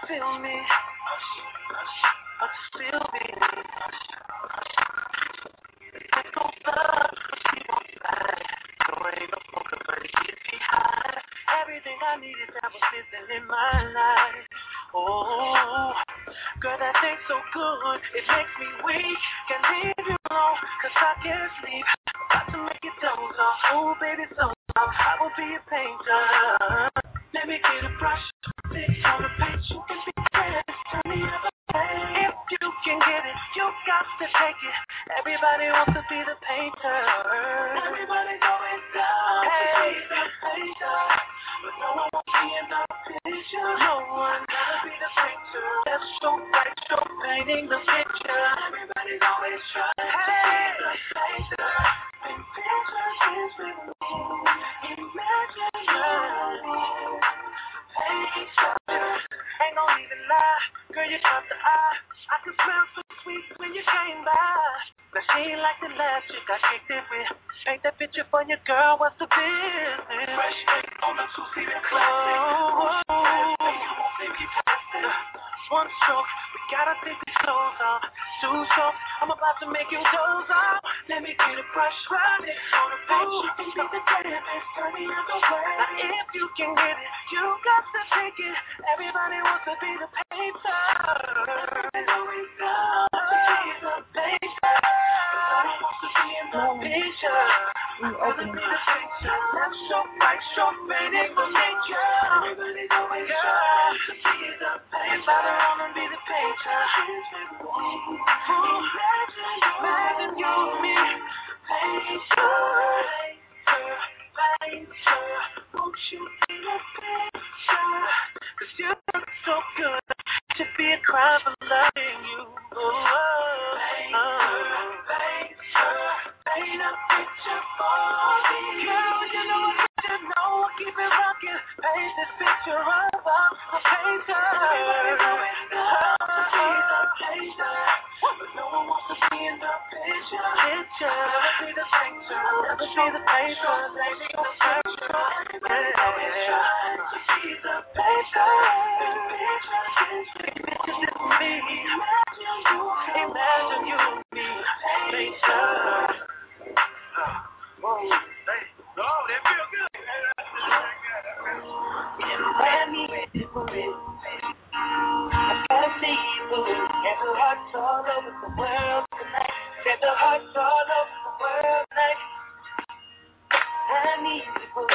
feel me, but still be me. It goes up, but she won't die. There ain't no smoke, but it gets me high. Everything I needed that was missing in my life. Oh, girl, that tastes so good, it makes me weak. Can't leave you alone, cause I can't sleep. Got to make it doze off, oh baby, so I will be a painter. Let me get a brush, fix on the page, you can be friends. Tell me about it. If you can get it, you got to take it. Everybody wants to be the painter. Everybody's always down to be the painter, but no one wants to be in the picture. No one gotta be the painter. That's so right, so painting the picture. Everybody's always trying to be the painter. And pictures is with me. Imagine you. Ain't no even lie, girl, you caught the eye. I could smell so sweet when you came by. Now she ain't like the last chick I kicked it with. Paint that picture for your girl, what's the business? Fresh take on the two-seater classic. One stroke, we gotta take these clothes off. Two strokes, I'm about to make you doze off. Let me get a brush, run it on the page. You can make the canvas, turn me out the way. Now if you can get it, you got to take it. Everybody wants to be the painter. Everybody's always down to be the painter. Everybody wants to be in the picture. Rather be the painter. That's so right, so painting for nature. Everybody's always down to be the painter. Everybody wanna be the painter. Imagine, imagine you and me. Painter, painter, painter. Won't you be the painter? Cause you look so good. It should be a crime for loving you. Oh, painter, painter, paint a picture for me. Girl, you know what you know. Keep it rocking. Paint this picture of us. A painter. Everybody's always down to be the painter. But no one wants to be in the picture. Picture. Never be the painter. Never be the painter. Never be the painter. Everybody's always trying to be the painter. And pictures is me. Pictures is me. Imagine you. Imagine you and me. Painter. Whoa. Hey. Oh, that feel good. Let me do it. I gotta see you. Get the hearts all over the world tonight. Get the hearts all over the world tonight. I need you. Oh,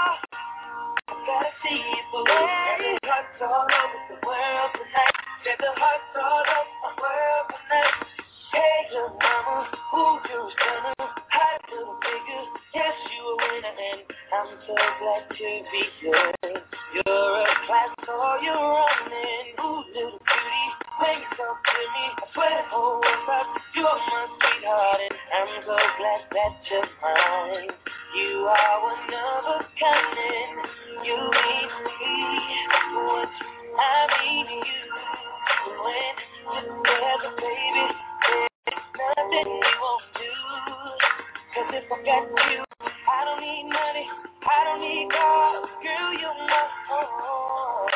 I gotta see you. Get the hearts all over the world tonight. Get the hearts all over the world tonight. Hey, little mama, ooh, you're a stunner. Hi, little figure. Yes, you a winner, and I'm so glad to be yours. You're a class, all you're running. Ooh, little beauty, when you talk to me, I swear the whole world's up. You're my sweetheart, and I'm so glad that you're mine. You are one of a kind, and you mean to me what I mean to you. When you're together, baby, there's nothing we won't do. Cause if I got you, I don't need money, I don't need cars, girl, you're my home.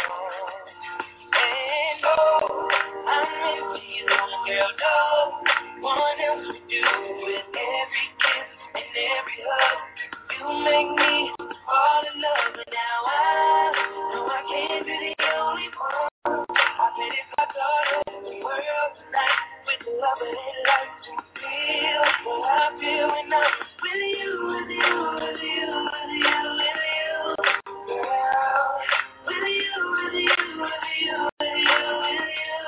And oh, I'm into you, girl, no one else would do. With every kiss and every hug, you make me fall in love. And now I know I can't be the only one. I bet if I thought of the world tonight, with the love and life to feel what I feel when I'm with you, with you, with you, with you, with you, girl. With you, with you, with you, with you, with you.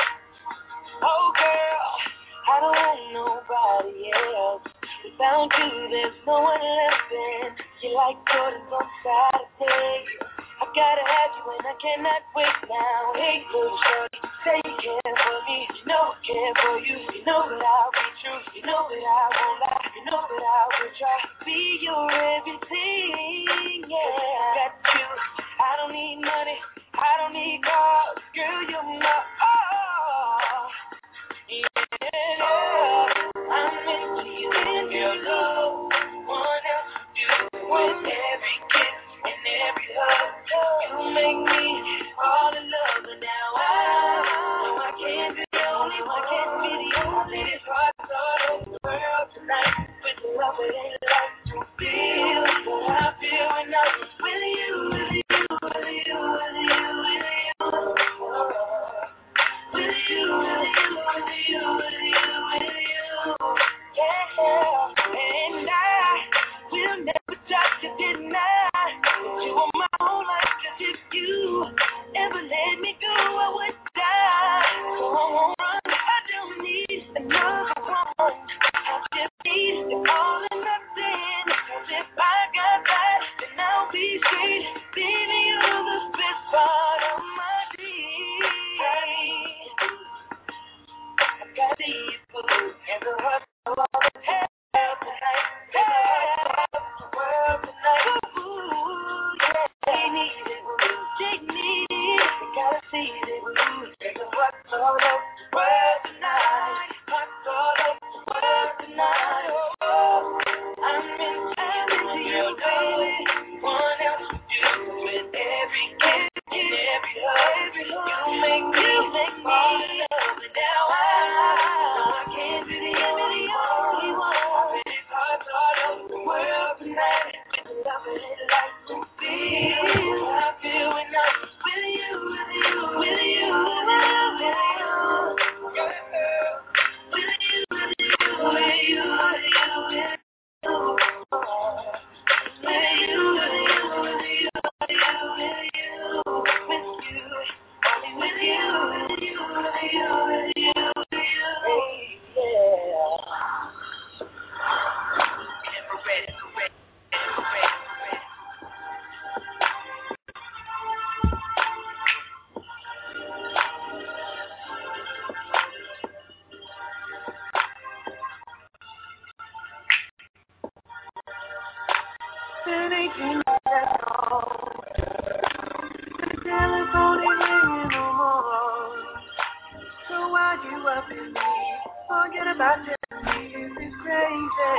Oh, girl, I don't want nobody else. Without you, there's no one left in. You like Jordans on Saturday. I gotta have you and I cannot wait now. Hey, little shorty, say you care for me. You know I care for you. You know that I'll be true. You know that I won't lie. You know that I will try to be your everything. Yeah, I got you. I don't need money. I don't need cars. Girl, you're my all. Yeah, I'm into you and your love. One else would do. With every kiss and every hug, you make me fall in love. And now I Ever let me go, I would die. So I won't run, I don't need another one. I'll just need it all or nothing. Cause if I got that, then I'll be straight. Baby, you're the best part of my day. I got these blues and the heart of all the hell tonight. And the heart of the world tonight. Ooh, yeah, they need it. They need it. I gotta see it. And the heart of all the world tonight. Heart of all the world tonight. Oh, I'm in time into you, baby. One else with you with every kiss and every hug. You make me, you make me love it now. I, I can't be the only one. Baby, heart of the world tonight. With love and light to see. I feel when I'm with you, with you, with you, with you, with you. With you, with you, with you, with you, with you. It ain't too much at all. The telephone ain't ringing no more. So why you up in me? Forget about telling me this is crazy.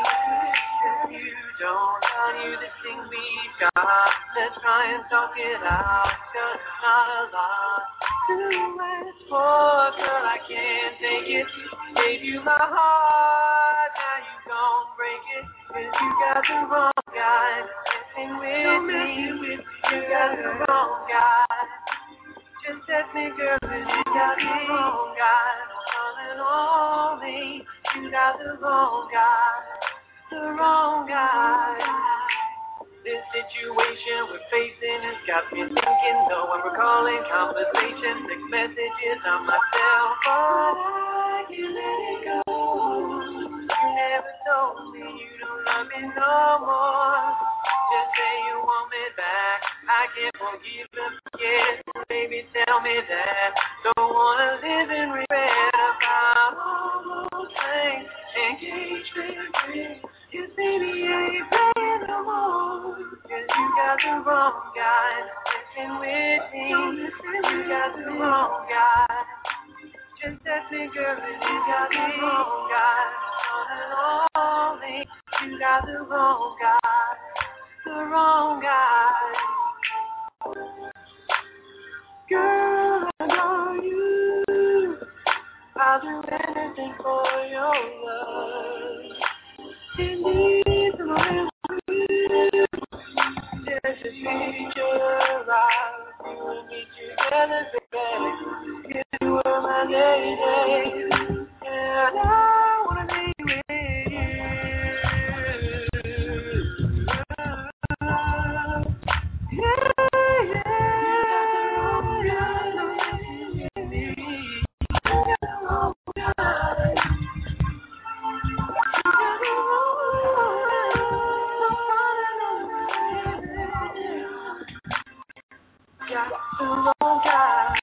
If you don't value the thing we've got, let's try and talk it out. Cause it's not a lot to ask for. Girl, I can't take it. Gave you my heart, now you gon' break it. Cause you got the wrong guy. Messing with me, you got the wrong guy. Just test me, girl, cause you got the wrong guy. All and only, you got the wrong guy. The wrong guy. This situation we're facing has got me thinking, though I'm recalling conversations, text messages on my cell phone. But I can't let it go. You never told me you don't love me no more. Just say you want me back. I can't forgive and forget. Baby, tell me that. Don't wanna live in regret about all those things. Engagement rings. Cause baby, I ain't playing no more. Cause you got the wrong guy. Listen with me. You got the wrong guy. Just test me, girl, cause you got the wrong guy. All and only, you got the wrong guy. The wrong guy. Girl, I know you. I'll do anything for your love. You need someone with just to treat your eyes. You and me together, baby. You were my lady. And I wanna be with you. Yeah, got the wrong guy.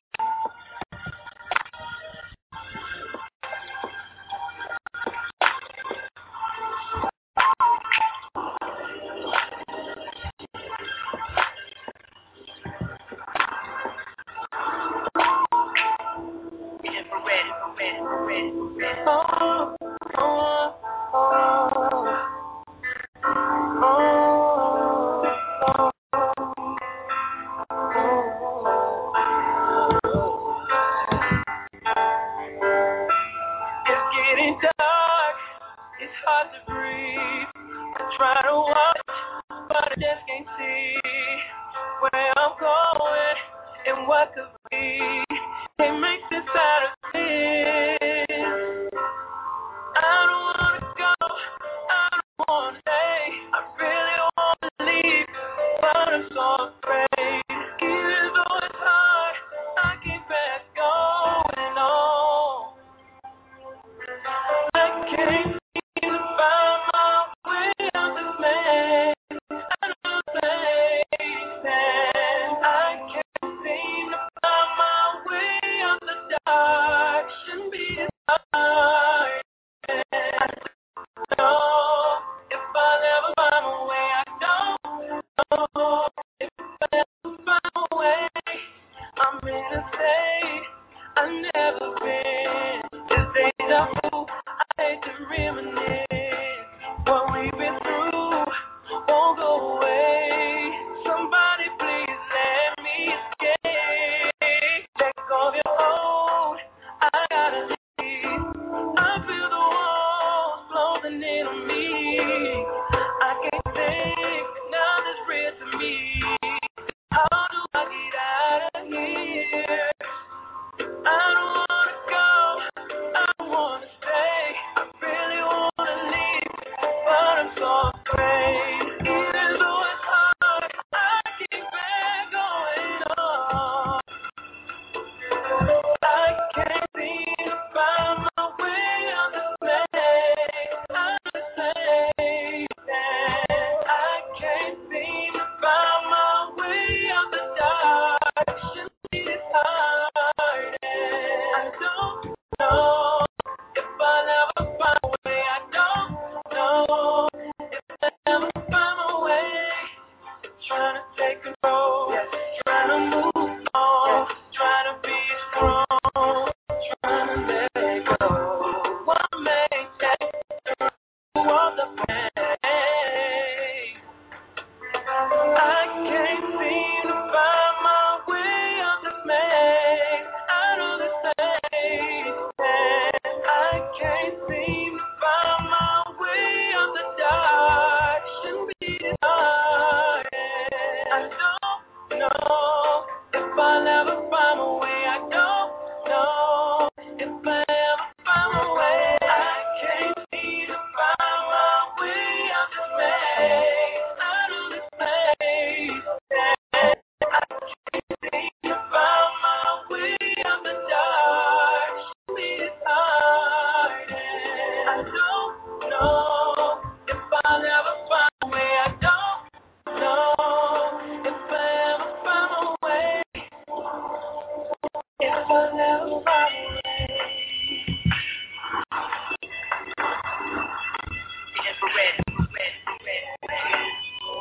Oh, oh, oh, oh, it's getting dark, it's hard to breathe. I try to watch, but I just can't see where I'm going and what could be. It makes it out of me. I don't wanna go, I don't wanna stay. I really wanna leave, but I'm so afraid. Even though meant to say I've never been. This deja vu, I hate to reminisce. What we've been through won't go away. Somebody please let me escape. Let go of your hold, I gotta leave. I feel the walls closing in on me. I can't think, now this real to me. How do I get out of here? I don't wanna go, I don't wanna stay. I really wanna leave, but I'm so afraid. Even though it's hard, I keep on going on. I can't seem to find my way out of this mess. I'm the same. I can't seem to find my way out the dark. Shouldn't be this hard. I don't know if I'll ever find a way. I don't know if I'll ever find my way. Trying to take control, trying to move on, trying to be strong, trying to let go. What makes that through all the pain? I can't seem to find my way out this mess, out of this place. I can't seem to find my way out the dark. Shouldn't be this hard. I don't know if I'll ever find my way. I don't know if I'll ever find my way. I can't seem to find my way out this mess, out of this place. I can't seem to find my way out the dark. Should be this hard. I don't know if I'll ever find my way. I don't know if I'll ever find my way. If I'll ever find my way. Infrared, infrared, infrared, infrared.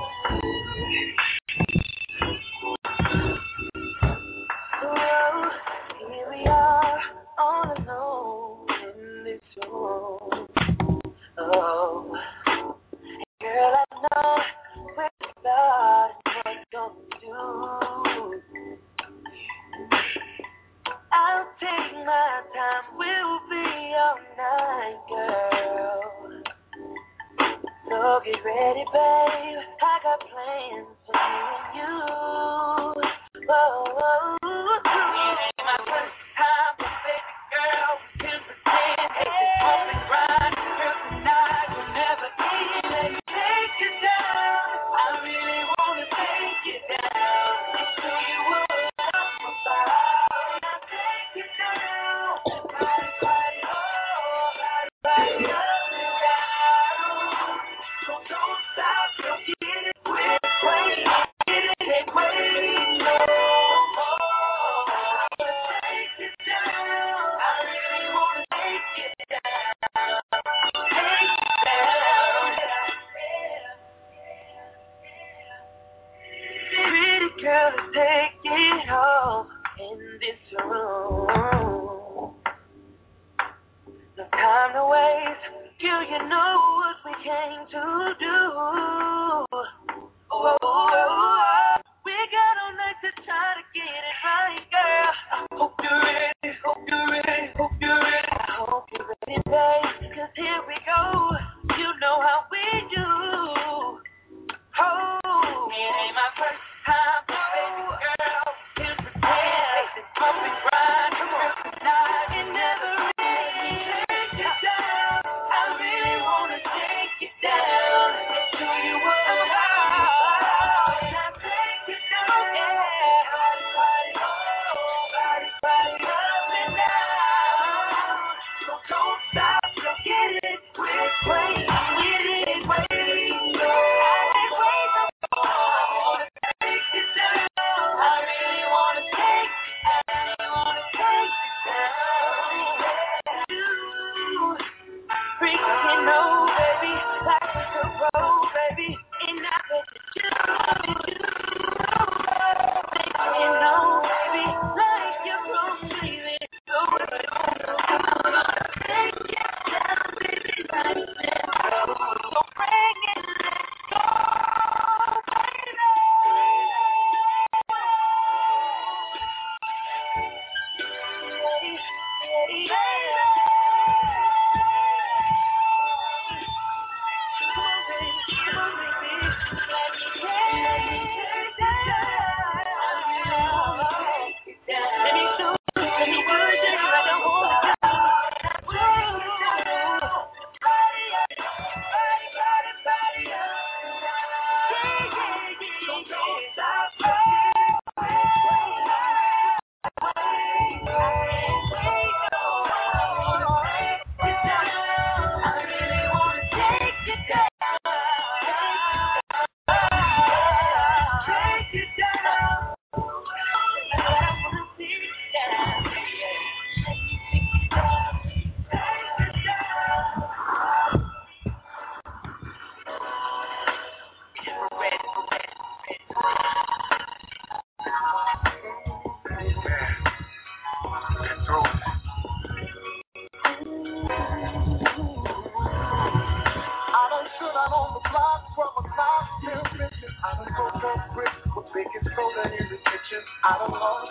Well, here we are, all alone in this room. Oh, girl, I know where to start and what to do. I'll take my time, we'll be all night, girl. So get ready, babe, I got plans for me and you. Whoa, whoa, whoa. It ain't my first time, but baby girl, we can pretend it's a perfect ride. Girl, tonight will never end. Let me take you down. I really wanna take you down and show you what I'm about. I'll take you down. Body, body, oh, body, body, up and down. So don't stop, don't get it quick, wait, get it and wait no more. I wanna take you down. I really wanna take you down. Take you down. Pretty girl, take it home in this room. No time to waste. You, you know what we came to do. Oh, oh, oh. We got all night to try to get it right, girl. I hope you're ready, hope you're ready, hope you're ready. I hope you're ready, babe, 'cause here we go. You know how we do. Oh, it ain't my first time, baby girl. Can pretend it's a perfect ride. Come on, tonight it never ends. Take you down. I really wanna take you down and show you what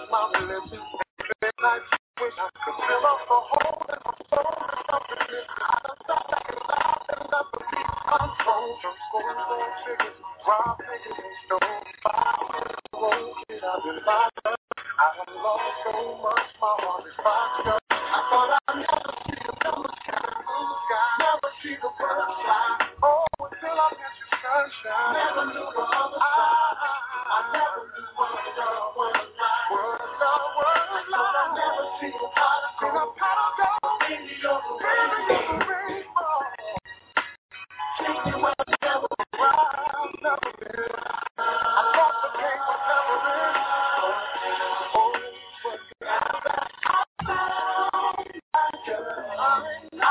my religion. Big nights, wish I could fill up the hole in my soul with something new. I done stopped acting loud and let the beat control. From school to chickens, rob niggas and stone. Five minutes roll, kid, I've been locked up. I done lost so much, my heart is boxed up. I thought I'd never see the number shine, blue sky, never see the birds fly. Oh, until I met you, sunshine. Never knew the other side. I, I never knew what love was like. What love was like. I never see a pot of gold. A pot of gold. Baby, you're the rainbow. Take me where the never been. I've never been. I thought the pain was never in. Oh, but I found my girl.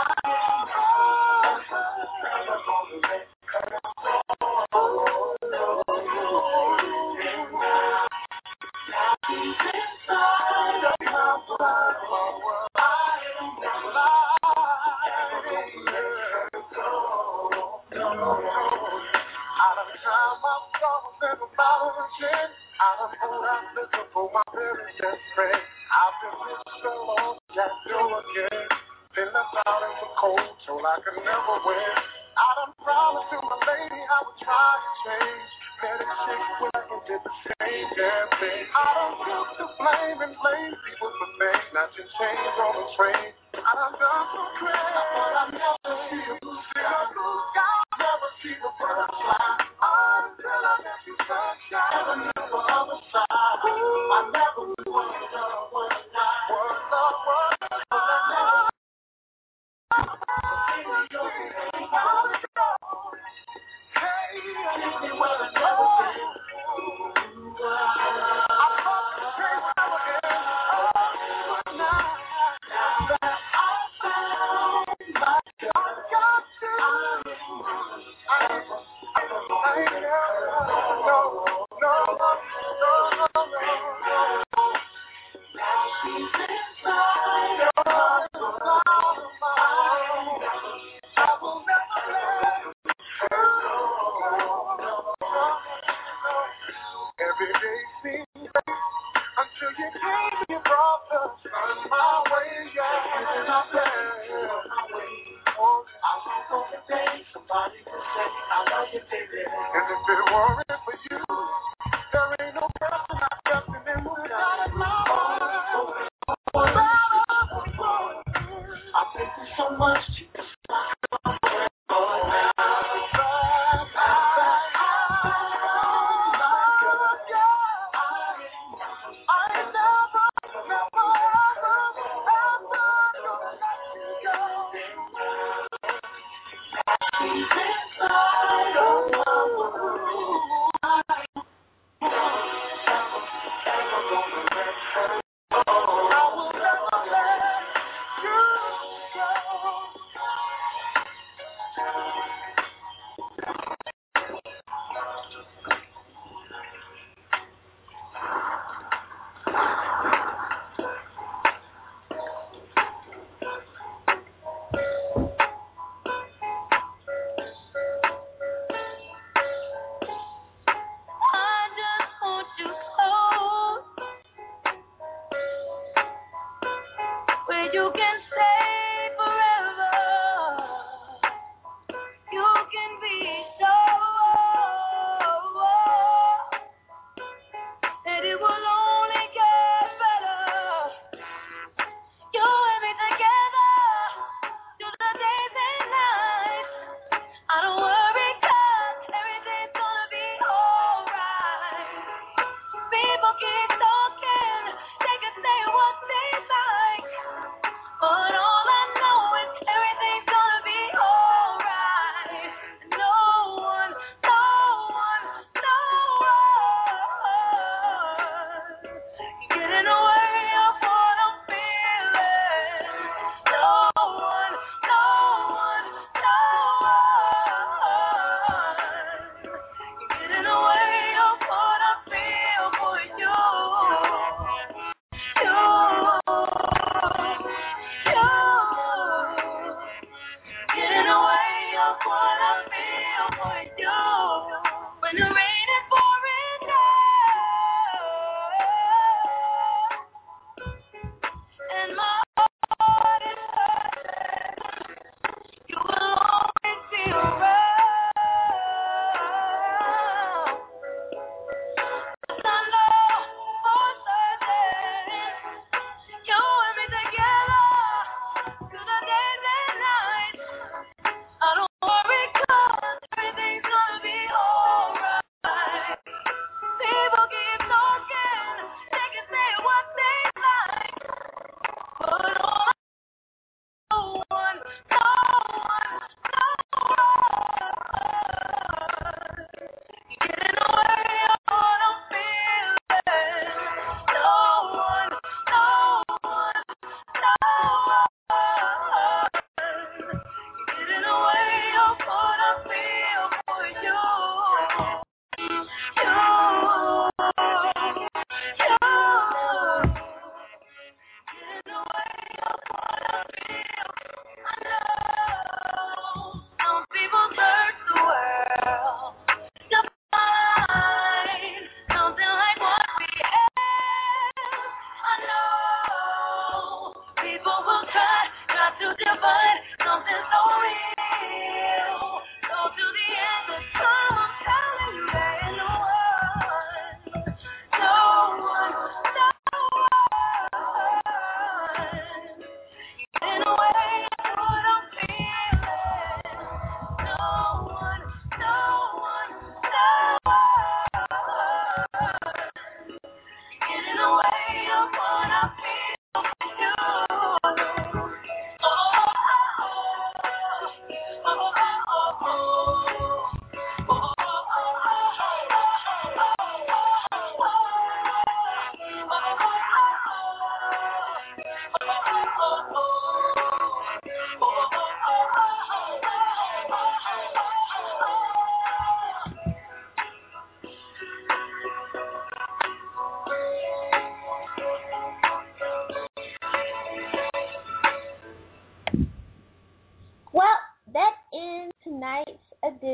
But all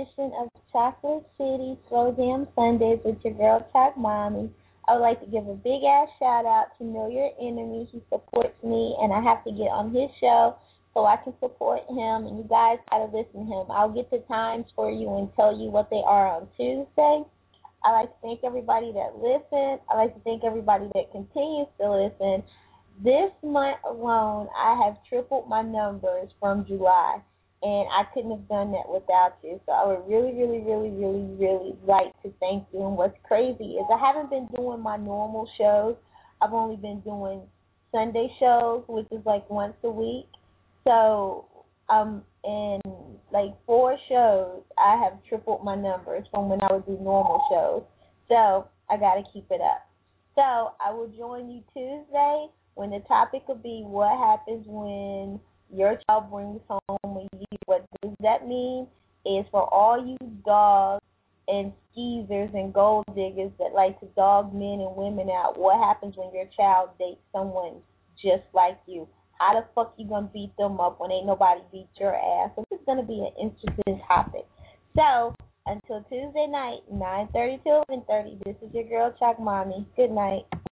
edition of Chocolate City Slow Jam Sundays with your girl, Chalk Mommy. I would like to give a big ass shout out to Know Your Enemy. He supports me, and I have to get on his show so I can support him, and you guys got to listen to him. I'll get the times for you and tell you what they are on Tuesday. I like to thank everybody that listened. I like to thank everybody that continues to listen. This month alone, I have tripled my numbers from July, and I couldn't have done that without you. So I would really, really, really, really, really like to thank you. And what's crazy is I haven't been doing my normal shows. I've only been doing Sunday shows, which is like once a week. So um, in like four shows, I have tripled my numbers from when I would do normal shows. So I got to keep it up. So I will join you Tuesday when the topic will be what happens when your child brings home a you. What does that mean? Is for all you dogs and skeezers and gold diggers that like to dog men and women out, what happens when your child dates someone just like you? How the fuck you gonna beat them up when ain't nobody beat your ass? So this is gonna be an interesting topic. So until Tuesday night, nine thirty to eleven thirty, this is your girl Chalk Mommy. Good night.